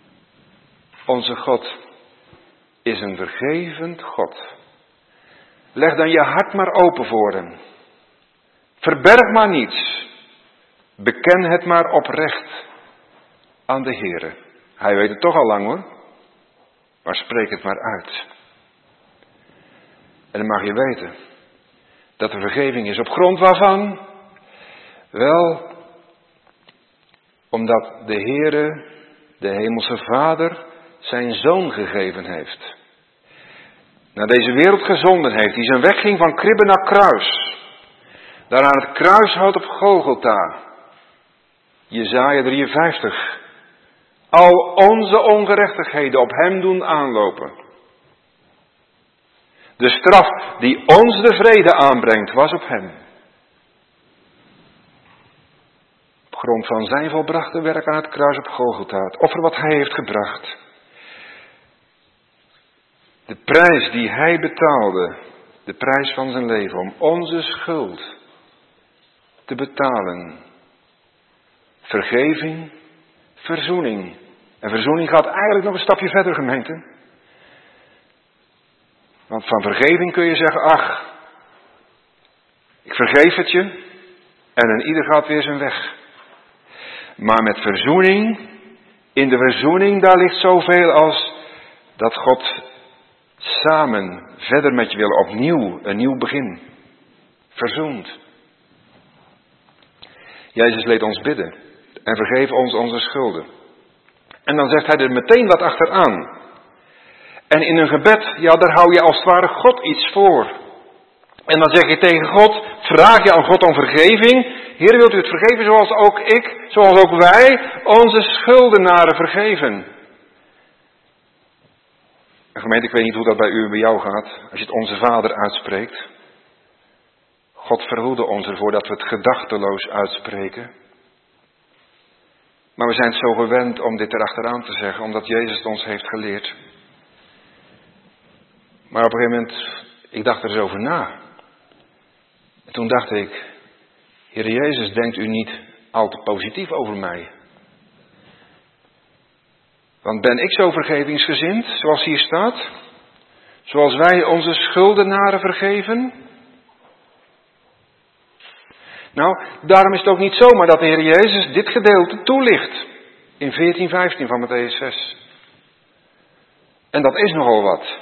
Onze God is een vergevend God. Leg dan je hart maar open voor hem. Verberg maar niets. Beken het maar oprecht aan de Heere. Hij weet het toch al lang hoor. Maar spreek het maar uit. En dan mag je weten dat er vergeving is op grond waarvan? Wel, omdat de Heere, de Hemelse Vader, zijn Zoon gegeven heeft. Naar deze wereld gezonden heeft, die zijn weg ging van kribbe naar kruis. Daar aan het kruishout op Golgotha. Jesaja drieënvijftig. Al onze ongerechtigheden op hem doen aanlopen. De straf die ons de vrede aanbrengt, was op hem. Op grond van zijn volbrachte werk aan het kruis op Golgotha. Het offer wat hij heeft gebracht. De prijs die hij betaalde. De prijs van zijn leven om onze schuld te betalen. Vergeving, verzoening. En verzoening gaat eigenlijk nog een stapje verder, gemeente. Want van vergeving kun je zeggen, ach, ik vergeef het je en een ieder gaat weer zijn weg. Maar met verzoening, in de verzoening daar ligt zoveel als dat God samen verder met je wil, opnieuw, een nieuw begin. Verzoend. Jezus leed ons bidden en vergeef ons onze schulden. En dan zegt hij er meteen wat achteraan. En in een gebed, ja, daar hou je als het ware God iets voor. En dan zeg je tegen God, vraag je aan God om vergeving. Heer, wilt u het vergeven zoals ook ik, zoals ook wij, onze schuldenaren vergeven. En gemeente, ik weet niet hoe dat bij u en bij jou gaat, als je het onze Vader uitspreekt. God verhoede ons ervoor dat we het gedachteloos uitspreken. Maar we zijn het zo gewend om dit erachteraan te zeggen, omdat Jezus het ons heeft geleerd. Maar op een gegeven moment, ik dacht er eens over na. En toen dacht ik, Heer Jezus, denkt u niet al te positief over mij? Want ben ik zo vergevingsgezind, zoals hier staat? Zoals wij onze schuldenaren vergeven? Nou, daarom is het ook niet zomaar dat de Heer Jezus dit gedeelte toelicht. In veertien vijftien van Mattheüs zes. En dat is nogal wat.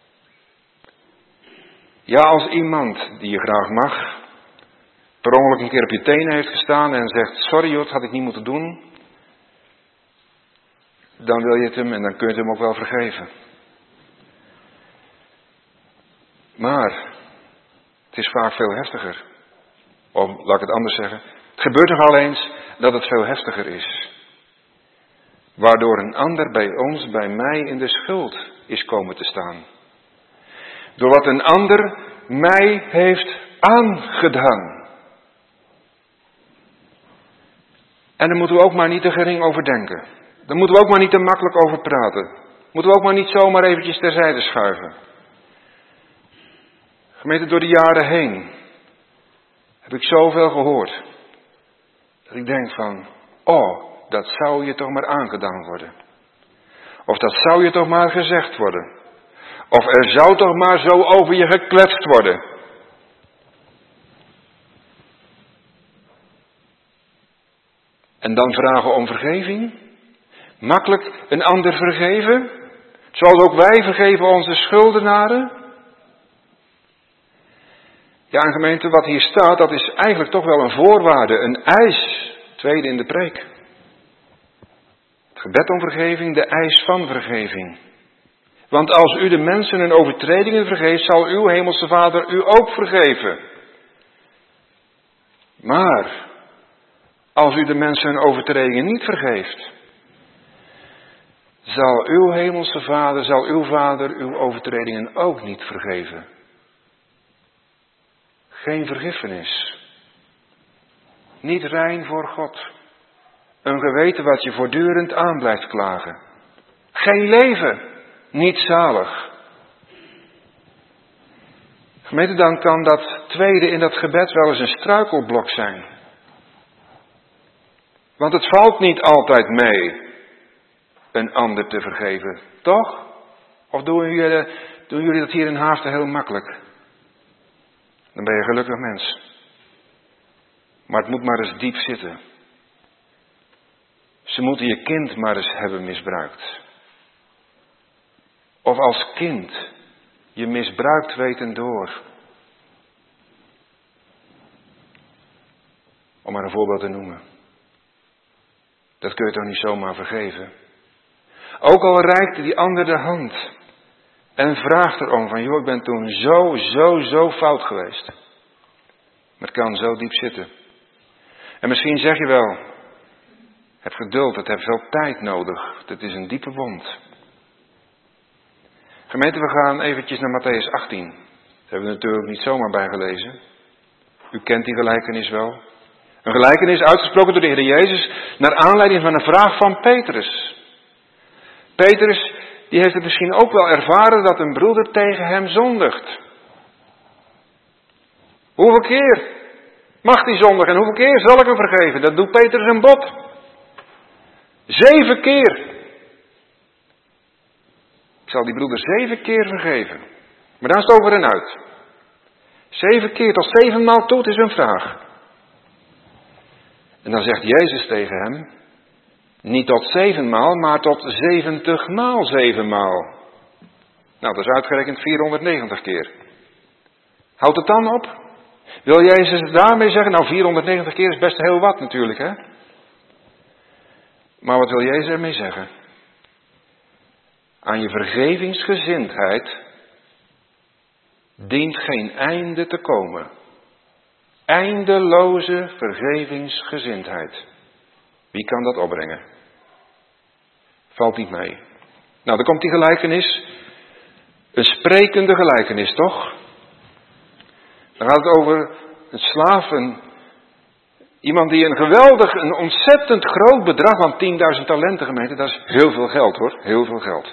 Ja, als iemand die je graag mag, per ongeluk een keer op je tenen heeft gestaan en zegt, sorry joh, dat had ik niet moeten doen. Dan wil je het hem en dan kun je het hem ook wel vergeven. Maar, het is vaak veel heftiger. Of, laat ik het anders zeggen, het gebeurt nogal eens dat het veel heftiger is. Waardoor een ander bij ons, bij mij in de schuld is komen te staan. Door wat een ander mij heeft aangedaan. En daar moeten we ook maar niet te gering over denken. Daar moeten we ook maar niet te makkelijk over praten. Moeten we ook maar niet zomaar eventjes terzijde schuiven. Gemeente, door de jaren heen heb ik zoveel gehoord. Dat ik denk van, oh, dat zou je toch maar aangedaan worden. Of dat zou je toch maar gezegd worden. Of er zou toch maar zo over je gekletst worden. En dan vragen om vergeving. Makkelijk een ander vergeven. Zoals ook wij vergeven onze schuldenaren. Ja, en gemeente, wat hier staat, dat is eigenlijk toch wel een voorwaarde, een eis. Tweede in de preek. Het gebed om vergeving, de eis van vergeving. Want als u de mensen hun overtredingen vergeeft, zal uw hemelse Vader u ook vergeven. Maar, als u de mensen hun overtredingen niet vergeeft, zal uw hemelse Vader, zal uw Vader uw overtredingen ook niet vergeven. Geen vergiffenis. Niet rein voor God. Een geweten wat je voortdurend aan blijft klagen. Geen leven. Niet zalig. Gemeente, dan kan dat tweede in dat gebed wel eens een struikelblok zijn. Want het valt niet altijd mee een ander te vergeven. Toch? Of doen jullie, doen jullie dat hier in Haaften heel makkelijk? Dan ben je een gelukkig mens. Maar het moet maar eens diep zitten. Ze moeten je kind maar eens hebben misbruikt. Of als kind je misbruikt weten door. Om maar een voorbeeld te noemen. Dat kun je toch niet zomaar vergeven. Ook al reikte die ander de hand. En vraagt erom van, joh, ik ben toen zo, zo, zo fout geweest. Maar het kan zo diep zitten. En misschien zeg je wel, heb geduld, het heeft veel tijd nodig. Het is een diepe wond. Gemeente, we gaan eventjes naar Mattheüs achttien. Dat hebben we natuurlijk niet zomaar bijgelezen. U kent die gelijkenis wel. Een gelijkenis uitgesproken door de Heer Jezus naar aanleiding van een vraag van Petrus. Petrus, die heeft het misschien ook wel ervaren dat een broeder tegen hem zondigt. Hoeveel keer mag die zondigen en hoeveel keer zal ik hem vergeven? Dat doet Petrus een bod. Zeven keer. Ik zal die broeder zeven keer vergeven. Maar daar is het over en uit. Zeven keer tot zevenmaal toe, het is een vraag. En dan zegt Jezus tegen hem, niet tot zevenmaal, maar tot zeventigmaal zevenmaal. Nou, dat is uitgerekend vierhonderdnegentig keer. Houdt het dan op? Wil Jezus daarmee zeggen, nou vierhonderdnegentig keer is best heel wat natuurlijk, hè? Maar wat wil Jezus ermee zeggen? Aan je vergevingsgezindheid dient geen einde te komen. Eindeloze vergevingsgezindheid. Wie kan dat opbrengen? Valt niet mee. Nou, dan komt die gelijkenis. Een sprekende gelijkenis, toch? Dan gaat het over een slaaf, een, iemand die een geweldig, een ontzettend groot bedrag, want tienduizend talenten gemeente, dat is heel veel geld hoor, heel veel geld.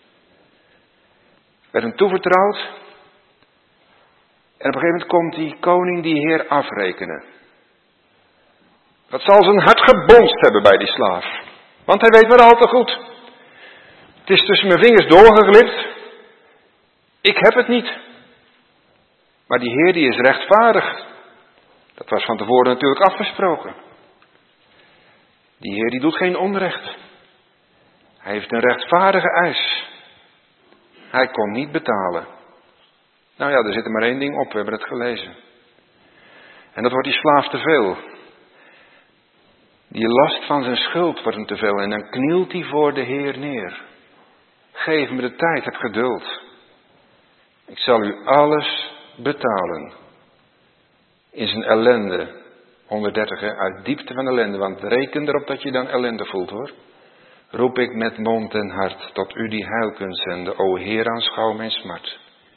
Werd hem toevertrouwd. En op een gegeven moment komt die koning die heer afrekenen. Dat zal zijn hart gebonst hebben bij die slaaf. Want hij weet maar al te goed. Het is tussen mijn vingers doorgeglipt. Ik heb het niet. Maar die heer die is rechtvaardig. Dat was van tevoren natuurlijk afgesproken. Die heer die doet geen onrecht. Hij heeft een rechtvaardige eis. Hij kon niet betalen. Nou ja, er zit er maar één ding op, we hebben het gelezen. En dat wordt die slaaf te veel. Die last van zijn schuld wordt hem te veel en dan knielt hij voor de Heer neer. Geef me de tijd, heb geduld. Ik zal u alles betalen. In zijn ellende, honderddertig hè, uit diepte van ellende, want reken erop dat je dan ellende voelt hoor. Roep ik met mond en hart, tot u die heil kunt zenden, o Heer, aanschouw mijn smart.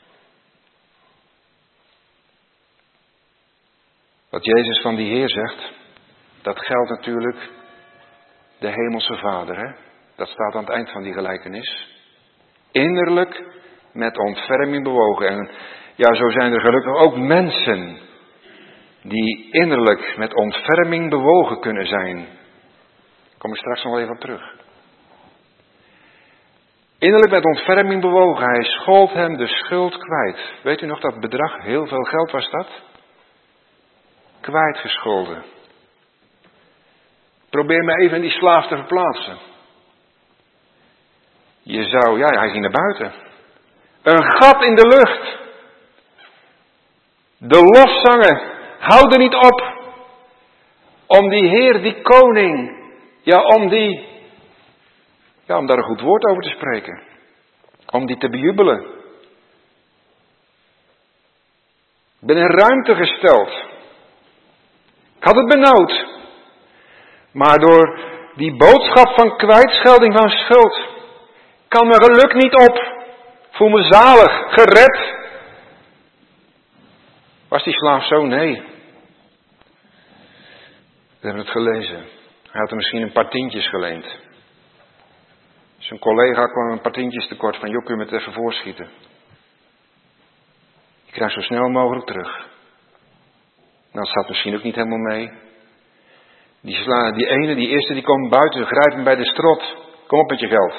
Wat Jezus van die Heer zegt, dat geldt natuurlijk de hemelse Vader. Hè? Dat staat aan het eind van die gelijkenis. Innerlijk met ontferming bewogen. En ja, zo zijn er gelukkig ook mensen die innerlijk met ontferming bewogen kunnen zijn. Daar kom ik straks nog wel even op terug. Innerlijk met ontferming bewogen. Hij schold hem de schuld kwijt. Weet u nog dat bedrag? Heel veel geld was dat. Kwijtgescholden. Probeer me even in die slaaf te verplaatsen. Je zou, ja, hij ging naar buiten. Een gat in de lucht. De lofzangen houden niet op. Om die Heer, die koning, ja, om die, ja, om daar een goed woord over te spreken. Om die te bejubelen. Ik ben in ruimte gesteld. Ik had het benauwd. Maar door die boodschap van kwijtschelding van schuld kan mijn geluk niet op. Voel me zalig, gered. Was die slaaf zo? Nee. We hebben het gelezen. Hij had er misschien een paar tientjes geleend. Zijn collega kwam een paar tientjes tekort van, joh, kun je me het even voorschieten? Je krijgt zo snel mogelijk terug. Nou, dat zat misschien ook niet helemaal mee. Die, sla, die ene, die eerste, die komt buiten, grijpt hem bij de strot. Kom op met je geld.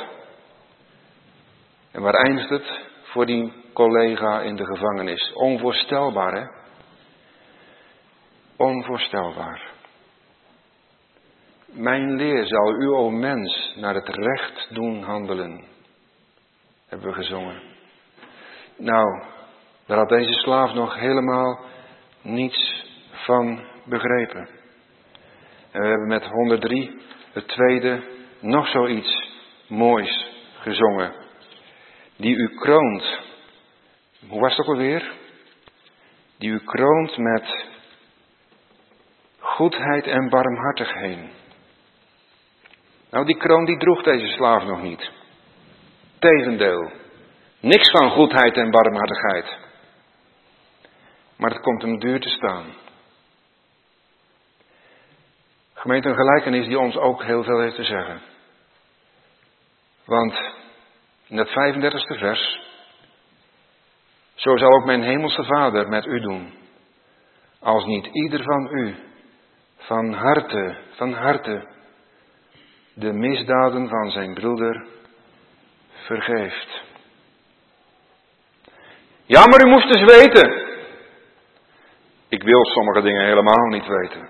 En waar eindigt het? Voor die collega in de gevangenis. Onvoorstelbaar, hè? onvoorstelbaar. Mijn leer zal u, o mens, naar het recht doen handelen. Hebben we gezongen. Nou, daar had deze slaaf nog helemaal niets van begrepen. En we hebben met honderddrie, het tweede, nog zoiets moois gezongen. Die u kroont. Hoe was het ook alweer? Die u kroont met goedheid en barmhartigheid. Nou, die kroon die droeg deze slaaf nog niet. Tegendeel. Niks van goedheid en barmhartigheid. Maar het komt hem duur te staan. Gemeente, een gelijkenis die ons ook heel veel heeft te zeggen. Want in het vijfendertigste vers. Zo zal ook mijn hemelse Vader met u doen. Als niet ieder van u van harte, van harte de misdaden van zijn broeder vergeeft. Ja, maar u moest dus weten. Ik wil sommige dingen helemaal niet weten.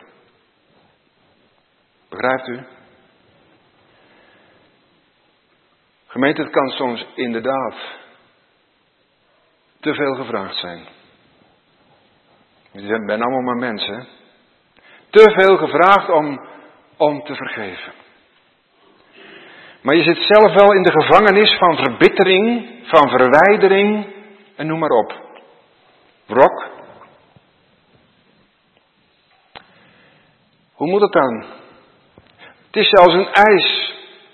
Begrijpt u? Gemeente, het kan soms inderdaad te veel gevraagd zijn. We zijn allemaal maar mensen. Te veel gevraagd om, om te vergeven. Maar je zit zelf wel in de gevangenis van verbittering, van verwijdering en noem maar op. Wrok. Hoe moet het dan? Het is zelfs een eis.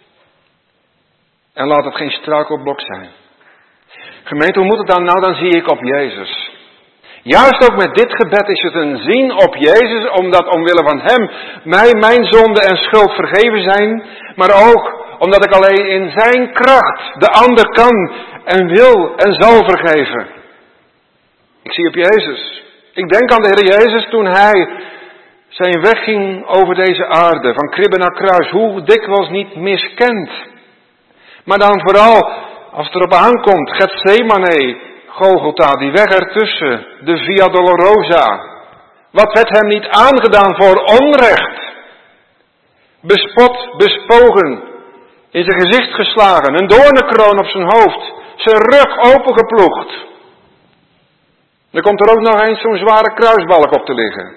En laat het geen struikelblok zijn. Gemeente, hoe moet het dan? Nou, dan zie ik op Jezus. Juist ook met dit gebed is het een zien op Jezus, omdat omwille van Hem mij mijn zonde en schuld vergeven zijn, maar ook omdat ik alleen in Zijn kracht de ander kan en wil en zal vergeven. Ik zie op Jezus. Ik denk aan de Heer Jezus toen Hij zijn weg ging over deze aarde, van kribbe naar kruis, hoe dikwijls niet miskend. Maar dan vooral, als het erop aankomt, Getsemane, Golgotha, die weg ertussen, de Via Dolorosa. Wat werd hem niet aangedaan voor onrecht? Bespot, bespogen, in zijn gezicht geslagen, een doornenkroon op zijn hoofd, zijn rug opengeploegd. Dan komt er ook nog eens zo'n zware kruisbalk op te liggen.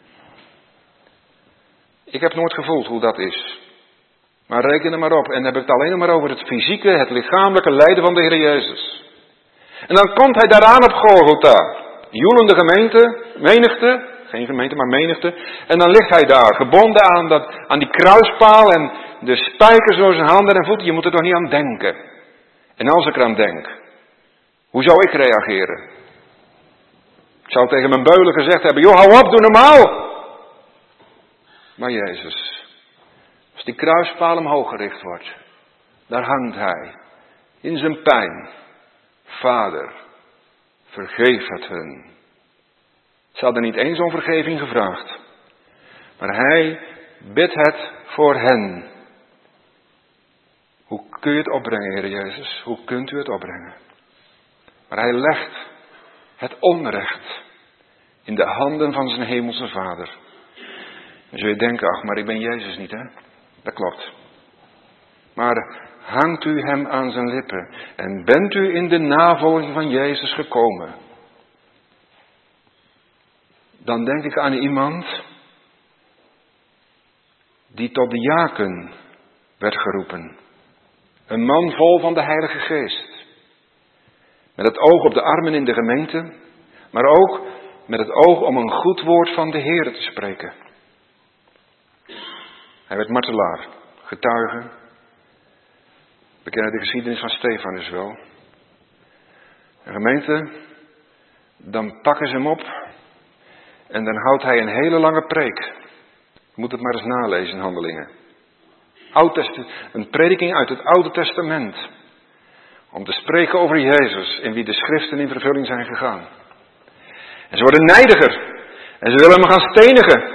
Ik heb nooit gevoeld hoe dat is. Maar reken er maar op. En dan heb ik het alleen nog maar over het fysieke, het lichamelijke lijden van de Heer Jezus. En dan komt hij daaraan op Golgotha. Joelende gemeente, menigte, geen gemeente maar menigte. En dan ligt hij daar, gebonden aan, dat, aan die kruispaal en de spijkers door zijn handen en voeten. Je moet er toch niet aan denken. En als ik eraan denk, hoe zou ik reageren? Ik zou tegen mijn beulen gezegd hebben, joh, hou op, doe normaal. Maar Jezus, als die kruispaal omhoog gericht wordt, daar hangt hij, in zijn pijn. Vader, vergeef het hun. Ze hadden niet eens om vergeving gevraagd, maar hij bidt het voor hen. Hoe kun je het opbrengen, Heer Jezus? Hoe kunt u het opbrengen? Maar hij legt het onrecht in de handen van zijn hemelse Vader. Dan zul je denken, ach, maar ik ben Jezus niet, hè? Dat klopt. Maar hangt u hem aan zijn lippen en bent u in de navolging van Jezus gekomen? Dan denk ik aan iemand die tot de diaken werd geroepen. Een man vol van de Heilige Geest. Met het oog op de armen in de gemeente, maar ook met het oog om een goed woord van de Heer te spreken. Hij werd martelaar, getuige. We kennen de geschiedenis van Stefanus wel. Een gemeente, dan pakken ze hem op en dan houdt hij een hele lange preek. Je moet het maar eens nalezen in Handelingen. Oud Testament, een prediking uit het Oude Testament. Om te spreken over Jezus, in wie de schriften in vervulling zijn gegaan. En ze worden nijdiger. En ze willen hem gaan stenigen.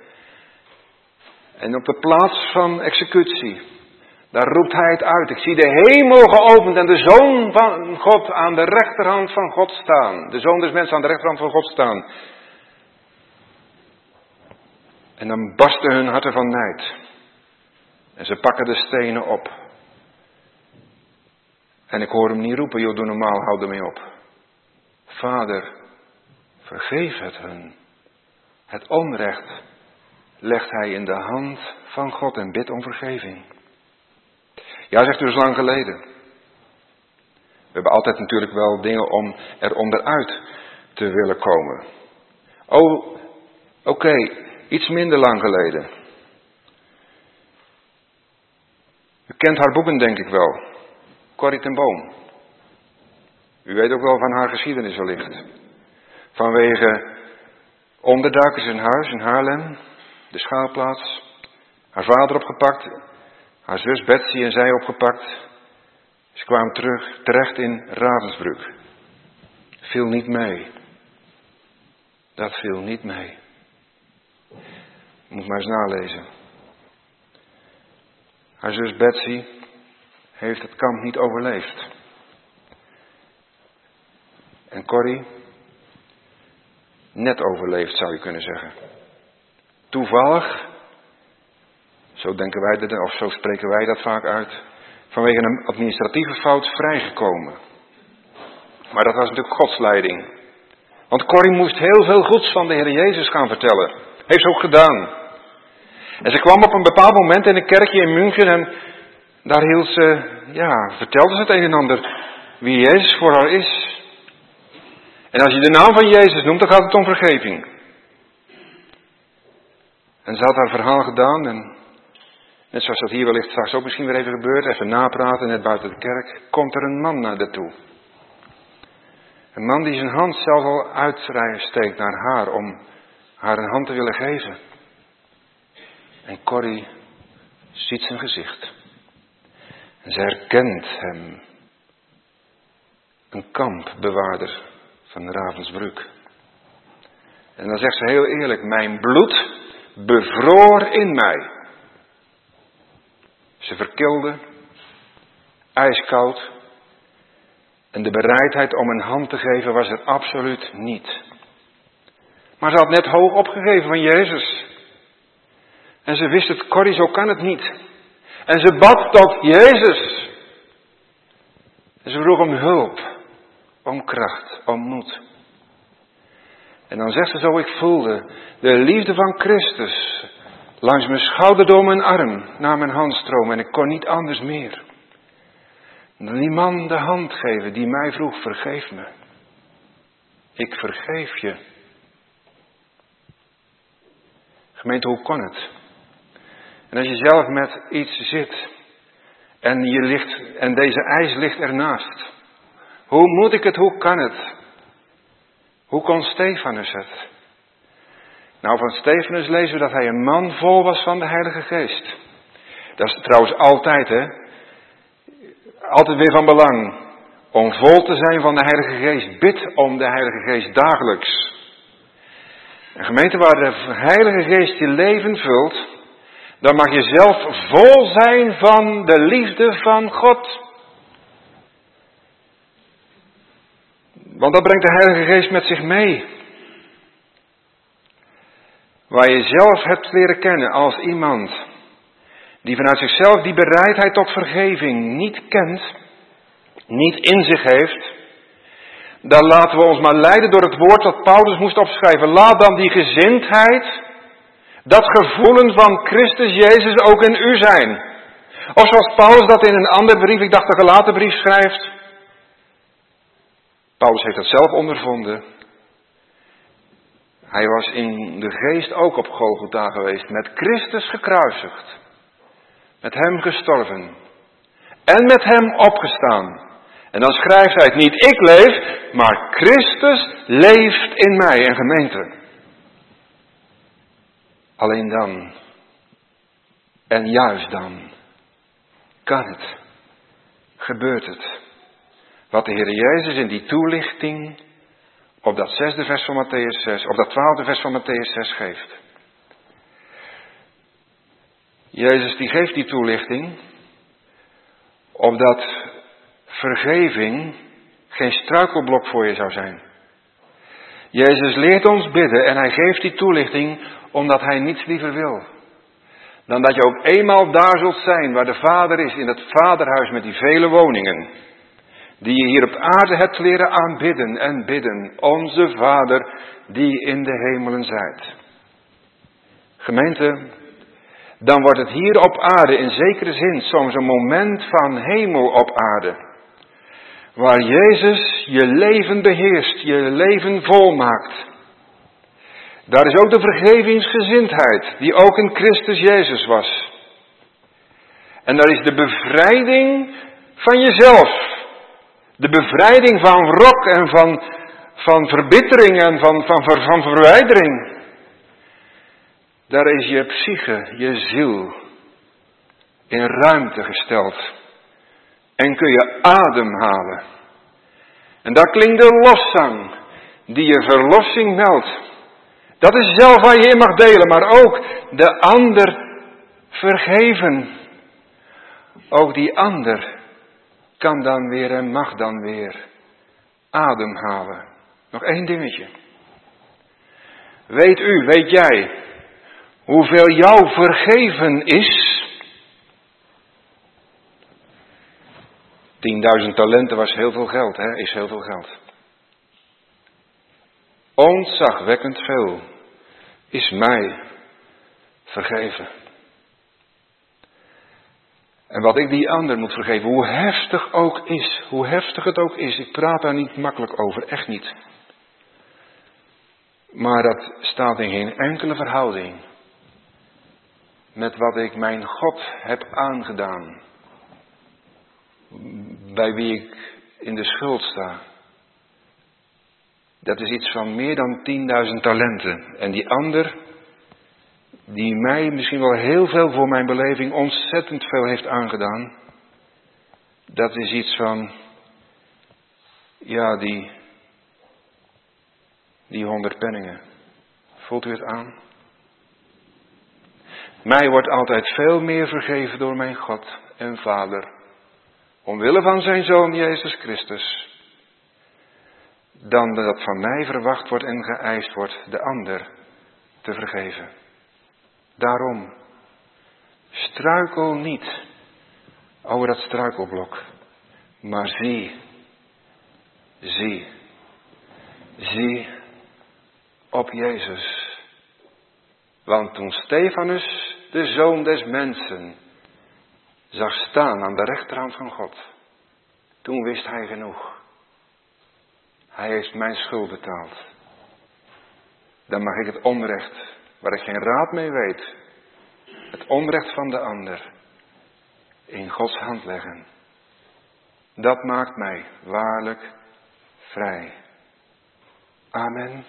En op de plaats van executie, daar roept hij het uit. Ik zie de hemel geopend en de Zoon van God aan de rechterhand van God staan. De Zoon des mensen aan de rechterhand van God staan. En dan barsten hun harten van nijd. En ze pakken de stenen op. En ik hoor hem niet roepen, joh, doe normaal, hou ermee op. Vader, vergeef het hun. Het onrecht legt hij in de hand van God en bidt om vergeving. Ja, zegt u, dat is lang geleden. We hebben altijd natuurlijk wel dingen om er onderuit te willen komen. Oh, oké, okay, iets minder lang geleden. U kent haar boeken denk ik wel. Corrie ten Boom. U weet ook wel van haar geschiedenis wellicht. Vanwege onderduikers in huis in Haarlem, de schuilplaats, haar vader opgepakt, haar zus Betsy en zij opgepakt. Ze kwamen terug, terecht in Ravensbrück. Viel niet mee. Dat viel niet mee. Moet maar eens nalezen. Haar zus Betsy heeft het kamp niet overleefd. En Corrie, net overleefd zou je kunnen zeggen. Toevallig, zo denken wij dat, of zo spreken wij dat vaak uit, vanwege een administratieve fout vrijgekomen. Maar dat was natuurlijk Gods leiding. Want Corrie moest heel veel goeds van de Heer Jezus gaan vertellen. Heeft ze ook gedaan. En ze kwam op een bepaald moment in een kerkje in München en daar hield ze, ja, vertelde ze het een en ander wie Jezus voor haar is. En als je de naam van Jezus noemt, dan gaat het om vergeving. En ze had haar verhaal gedaan en net zoals dat hier wellicht straks ook misschien weer even gebeurt, even napraten net buiten de kerk, komt er een man naar haar toe. Een man die zijn hand zelf al uitsteekt naar haar om haar een hand te willen geven. En Corrie ziet zijn gezicht. En ze herkent hem. Een kampbewaarder van Ravensbrück. En dan zegt ze heel eerlijk, mijn bloed bevroor in mij. Ze verkilde, ijskoud. En de bereidheid om een hand te geven was er absoluut niet. Maar ze had net hoog opgegeven van Jezus. En ze wist het, Corrie, zo kan het niet. En ze bad tot Jezus. En ze vroeg om hulp, om kracht, om moed. En dan zegt ze zo, ik voelde de liefde van Christus langs mijn schouder door mijn arm naar mijn hand stromen en ik kon niet anders meer. Die man de hand geven die mij vroeg, vergeef me. Ik vergeef je. Gemeente, hoe kon het? En als je zelf met iets zit en, je ligt, en deze eis ligt ernaast. Hoe moet ik het, hoe kan het? Hoe kon Stefanus het? Nou, van Stefanus lezen we dat hij een man vol was van de Heilige Geest. Dat is trouwens altijd, hè. Altijd weer van belang. Om vol te zijn van de Heilige Geest. Bid om de Heilige Geest dagelijks. Een gemeente waar de Heilige Geest je leven vult, dan mag je zelf vol zijn van de liefde van God. Want dat brengt de Heilige Geest met zich mee. Waar je zelf hebt leren kennen als iemand die vanuit zichzelf die bereidheid tot vergeving niet kent, niet in zich heeft, dan laten we ons maar leiden door het woord dat Paulus moest opschrijven. Laat dan die gezindheid, dat gevoelen van Christus Jezus ook in u zijn. Of zoals Paulus dat in een andere brief, ik dacht de Galatenbrief schrijft. Paulus heeft dat zelf ondervonden. Hij was in de geest ook op Golgotha geweest, met Christus gekruisigd. Met hem gestorven. En met hem opgestaan. En dan schrijft hij het niet ik leef, maar Christus leeft in mij en gemeente. Alleen dan, en juist dan, kan het, gebeurt het. Wat de Heer Jezus in die toelichting op dat zesde vers van Mattheüs zes, op dat twaalfde vers van Mattheüs zes geeft. Jezus die geeft die toelichting, opdat vergeving geen struikelblok voor je zou zijn. Jezus leert ons bidden en hij geeft die toelichting omdat hij niets liever wil. Dan dat je ook eenmaal daar zult zijn waar de Vader is, in het Vaderhuis met die vele woningen. Die je hier op aarde hebt leren aanbidden en bidden. Onze Vader die in de hemelen zijt. Gemeente, dan wordt het hier op aarde in zekere zin soms een moment van hemel op aarde. Waar Jezus je leven beheerst, je leven volmaakt. Daar is ook de vergevingsgezindheid, die ook in Christus Jezus was. En daar is de bevrijding van jezelf. De bevrijding van wrok en van, van verbittering en van, van, van, van verwijdering. Daar is je psyche, je ziel, in ruimte gesteld. En kun je ademhalen. En daar klinkt de loszang, die je verlossing meldt. Dat is zelf waar je in mag delen, maar ook de ander vergeven. Ook die ander kan dan weer en mag dan weer ademhalen. Nog één dingetje. Weet u, weet jij, hoeveel jou vergeven is? tienduizend talenten was heel veel geld, hè? Is heel veel geld. Ontzagwekkend veel is mij vergeven. En wat ik die ander moet vergeven, hoe heftig ook is, hoe heftig het ook is, ik praat daar niet makkelijk over, echt niet. Maar dat staat in geen enkele verhouding met wat ik mijn God heb aangedaan. Bij wie ik in de schuld sta. Dat is iets van meer dan tienduizend talenten. En die ander, die mij misschien wel heel veel voor mijn beleving ontzettend veel heeft aangedaan. Dat is iets van, ja, die, die honderd penningen. Voelt u het aan? Mij wordt altijd veel meer vergeven door mijn God en Vader. Omwille van zijn Zoon Jezus Christus. Dan dat van mij verwacht wordt en geëist wordt de ander te vergeven. Daarom, struikel niet over dat struikelblok. Maar zie, zie, zie op Jezus. Want toen Stefanus, de zoon des mensen, zag staan aan de rechterhand van God, toen wist hij genoeg. Hij heeft mijn schuld betaald. Dan mag ik het onrecht, waar ik geen raad mee weet, het onrecht van de ander, in Gods hand leggen. Dat maakt mij waarlijk vrij. Amen.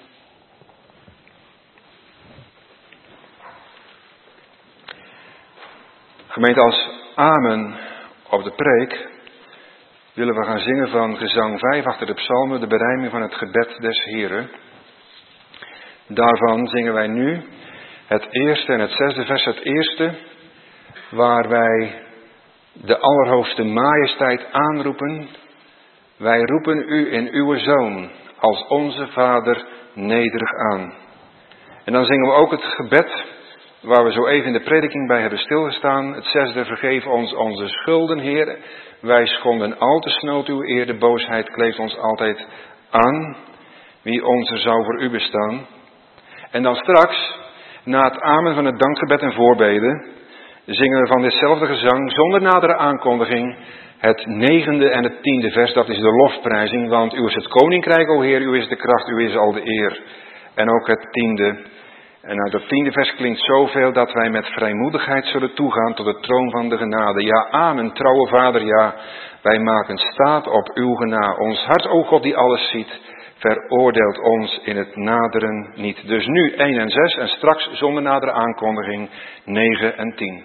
Gemeente, als amen op de preek willen we gaan zingen van gezang vijf achter de psalmen, de berijming van het gebed des Heren. Daarvan zingen wij nu het eerste en het zesde vers, het eerste, waar wij de Allerhoogste Majesteit aanroepen. Wij roepen u in uw Zoon als onze Vader nederig aan. En dan zingen we ook het gebed waar we zo even in de prediking bij hebben stilgestaan. Het zesde, vergeef ons onze schulden, Heer. Wij schonden al te snel uw eer, de boosheid kleeft ons altijd aan. Wie onze zou voor u bestaan. En dan straks, na het amen van het dankgebed en voorbeden, zingen we van ditzelfde gezang, zonder nadere aankondiging, het negende en het tiende vers. Dat is de lofprijzing, want u is het koninkrijk, o Heer, u is de kracht, u is al de eer. En ook het tiende. En uit dat tiende vers klinkt zoveel dat wij met vrijmoedigheid zullen toegaan tot de troon van de genade. Ja, amen, trouwe Vader, ja, wij maken staat op uw genade. Ons hart, o God die alles ziet, veroordeelt ons in het naderen niet. Dus nu één en zes en straks zonder nadere aankondiging negen en tien.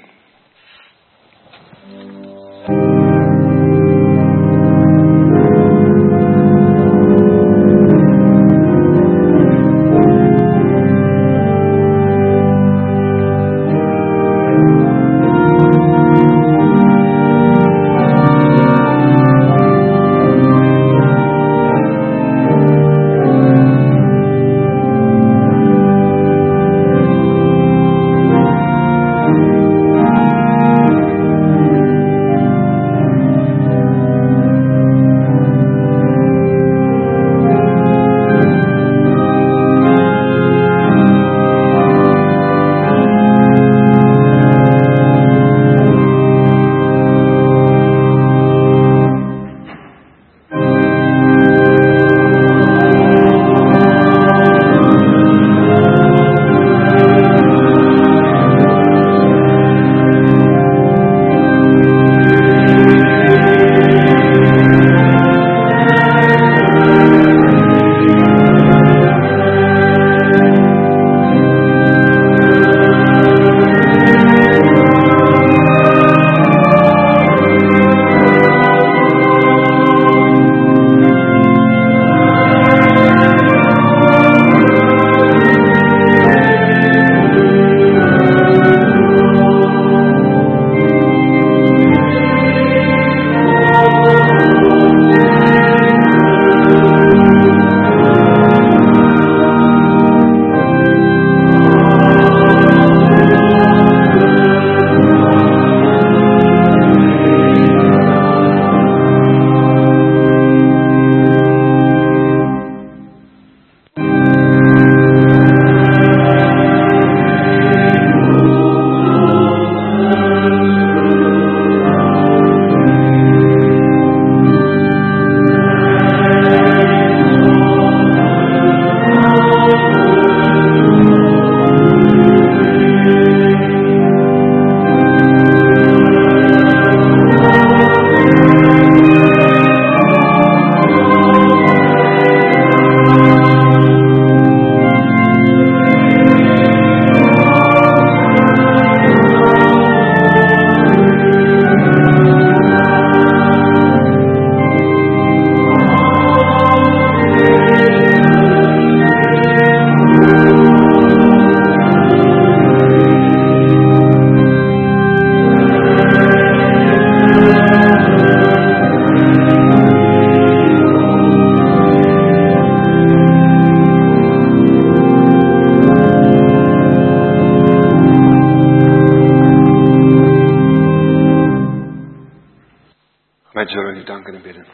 tijd zullen we u danken en bidden.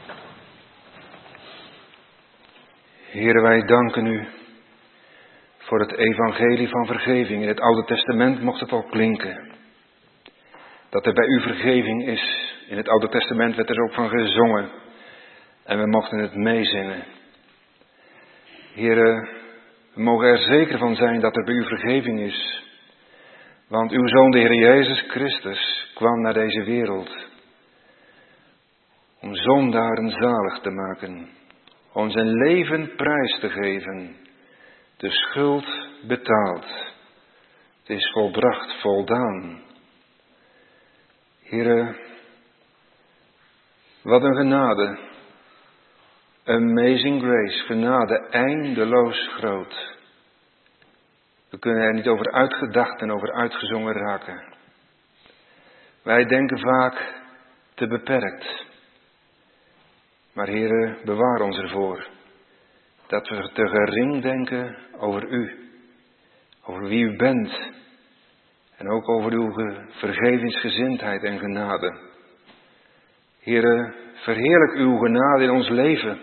Heere, wij danken u voor het evangelie van vergeving. In het Oude Testament mocht het al klinken. Dat er bij u vergeving is. In het Oude Testament werd er ook van gezongen. En we mochten het meezingen. Heere, we mogen er zeker van zijn dat er bij u vergeving is. Want uw Zoon, de Heer Jezus Christus, kwam naar deze wereld om zondaren zalig te maken, om zijn leven prijs te geven, de schuld betaald. Het is volbracht, voldaan. Heere, wat een genade, amazing grace, genade eindeloos groot. We kunnen er niet over uitgedacht en over uitgezongen raken. Wij denken vaak te beperkt. Maar Heere, bewaar ons ervoor. Dat we te gering denken over u. Over wie u bent. En ook over uw vergevingsgezindheid en genade. Heere, verheerlijk uw genade in ons leven.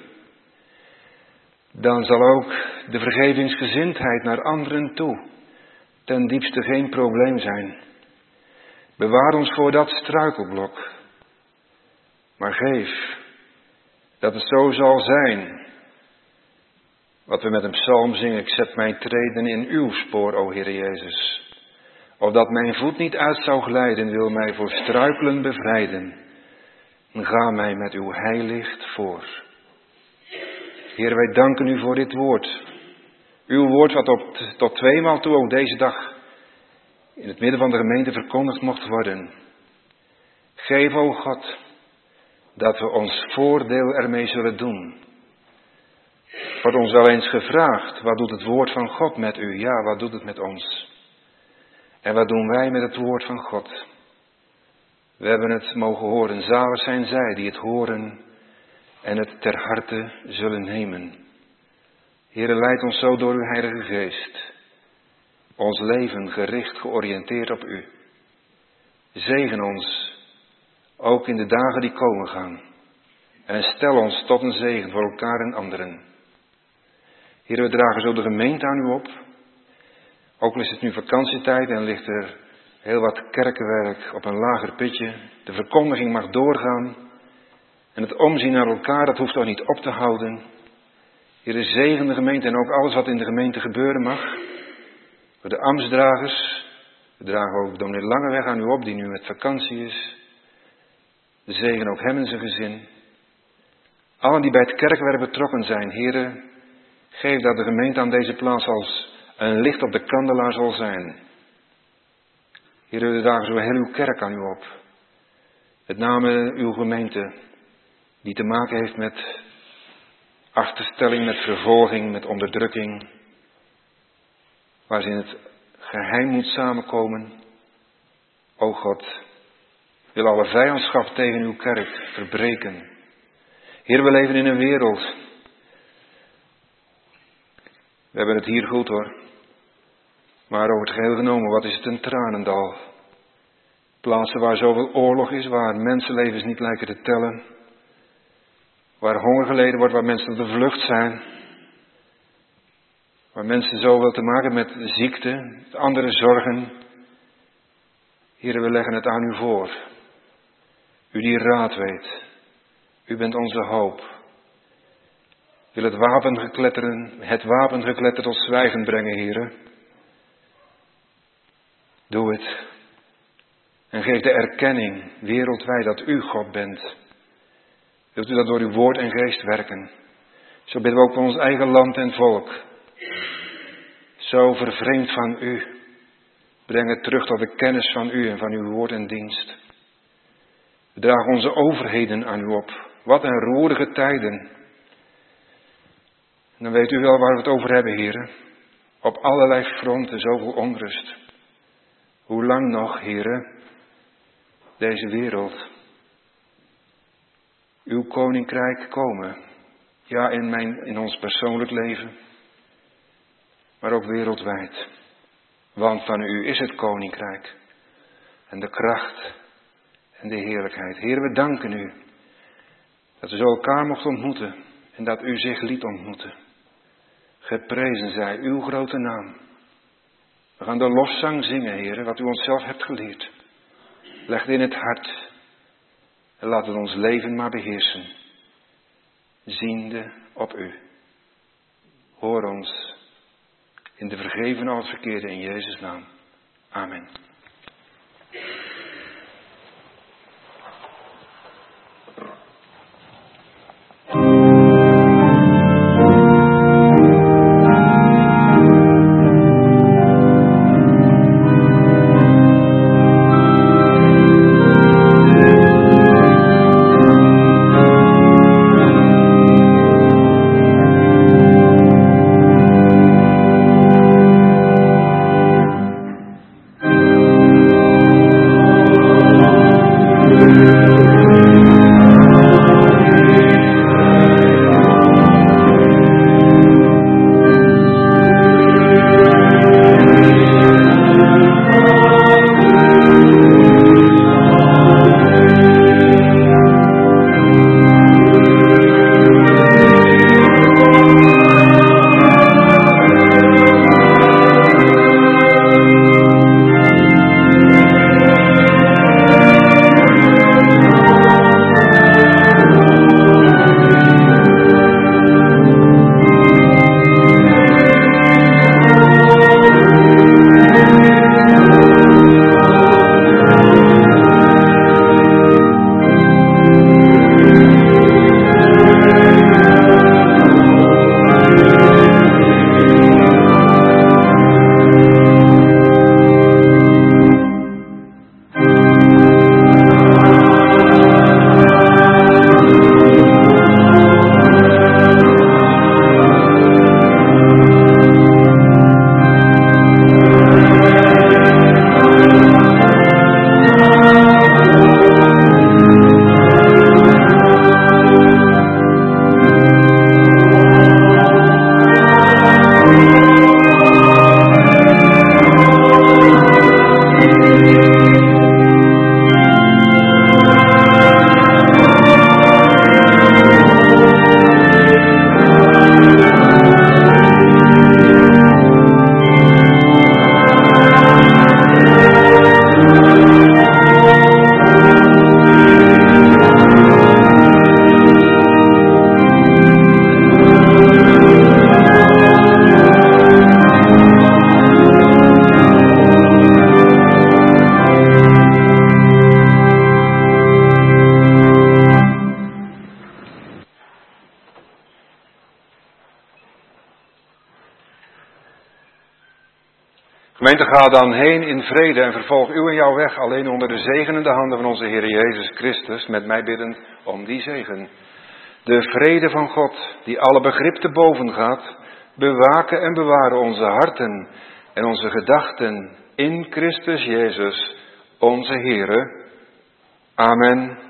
Dan zal ook de vergevingsgezindheid naar anderen toe ten diepste geen probleem zijn. Bewaar ons voor dat struikelblok. Maar geef dat het zo zal zijn. Wat we met een psalm zingen, ik zet mijn treden in uw spoor, o Heer Jezus. Opdat mijn voet niet uit zou glijden, wil mij voor struikelen bevrijden. En ga mij met uw heilicht voor. Heer, wij danken u voor dit woord. Uw woord wat op, tot tweemaal toe ook deze dag in het midden van de gemeente verkondigd mocht worden. Geef, o God, dat we ons voordeel ermee zullen doen. Wordt ons wel eens gevraagd, wat doet het woord van God met u? Ja, wat doet het met ons? En wat doen wij met het woord van God? We hebben het mogen horen. Zalig zijn zij die het horen en het ter harte zullen nemen. Heere, leid ons zo door uw Heilige Geest. Ons leven gericht, georiënteerd op u. Zegen ons, ook in de dagen die komen gaan. En stel ons tot een zegen voor elkaar en anderen. Heere, we dragen zo de gemeente aan u op. Ook al is het nu vakantietijd en ligt er heel wat kerkenwerk op een lager pitje. De verkondiging mag doorgaan. En het omzien naar elkaar, dat hoeft ook niet op te houden. Heere, zegen de gemeente en ook alles wat in de gemeente gebeuren mag. Voor de ambtsdragers. We dragen ook dominee Langeweg aan u op, die nu met vakantie is. We zegen ook hem en zijn gezin. Allen die bij het kerkwerk betrokken zijn, Heere, geef dat de gemeente aan deze plaats als een licht op de kandelaar zal zijn. Heere, we dragen zo heel uw kerk aan u op. Met name uw gemeente, die te maken heeft met achterstelling, met vervolging, met onderdrukking. Waar ze in het geheim moet samenkomen. O God, wil alle vijandschap tegen uw kerk verbreken. Heer, we leven in een wereld. We hebben het hier goed hoor. Maar over het geheel genomen, wat is het een tranendal. Plaatsen waar zoveel oorlog is, waar mensenlevens niet lijken te tellen. Waar honger geleden wordt, waar mensen op de vlucht zijn. Waar mensen zoveel te maken met ziekte, andere zorgen. Heer, we leggen het aan u voor. U die raad weet. U bent onze hoop. Wil het wapengekletteren, het wapengekletter tot zwijgen brengen, Heere. Doe het. En geef de erkenning wereldwijd dat u God bent. Wilt u dat door uw woord en geest werken. Zo bidden we ook voor ons eigen land en volk. Zo vervreemd van u. Breng het terug tot de kennis van u en van uw woord en dienst. We dragen onze overheden aan u op. Wat een roerige tijden. En dan weet u wel waar we het over hebben, heren. Op allerlei fronten zoveel onrust. Hoe lang nog, heren, deze wereld, uw koninkrijk komen. Ja, in, mijn, in ons persoonlijk leven, maar ook wereldwijd. Want van u is het koninkrijk en de kracht en de heerlijkheid. Heer, we danken u Dat we zo elkaar mochten ontmoeten en dat u zich liet ontmoeten. Geprezen zij uw grote naam. We gaan de loszang zingen, Heer, wat u onszelf hebt geleerd. Leg het in het hart en laat het ons leven maar beheersen. Ziende op u. Hoor ons in de vergeven al het verkeerde in Jezus' naam. Amen. Gemeente, ga dan heen in vrede en vervolg uw en jouw weg alleen onder de zegenende handen van onze Heer Jezus Christus, met mij biddend om die zegen. De vrede van God, die alle begrip te boven gaat, bewaken en bewaren onze harten en onze gedachten in Christus Jezus, onze Heere. Amen.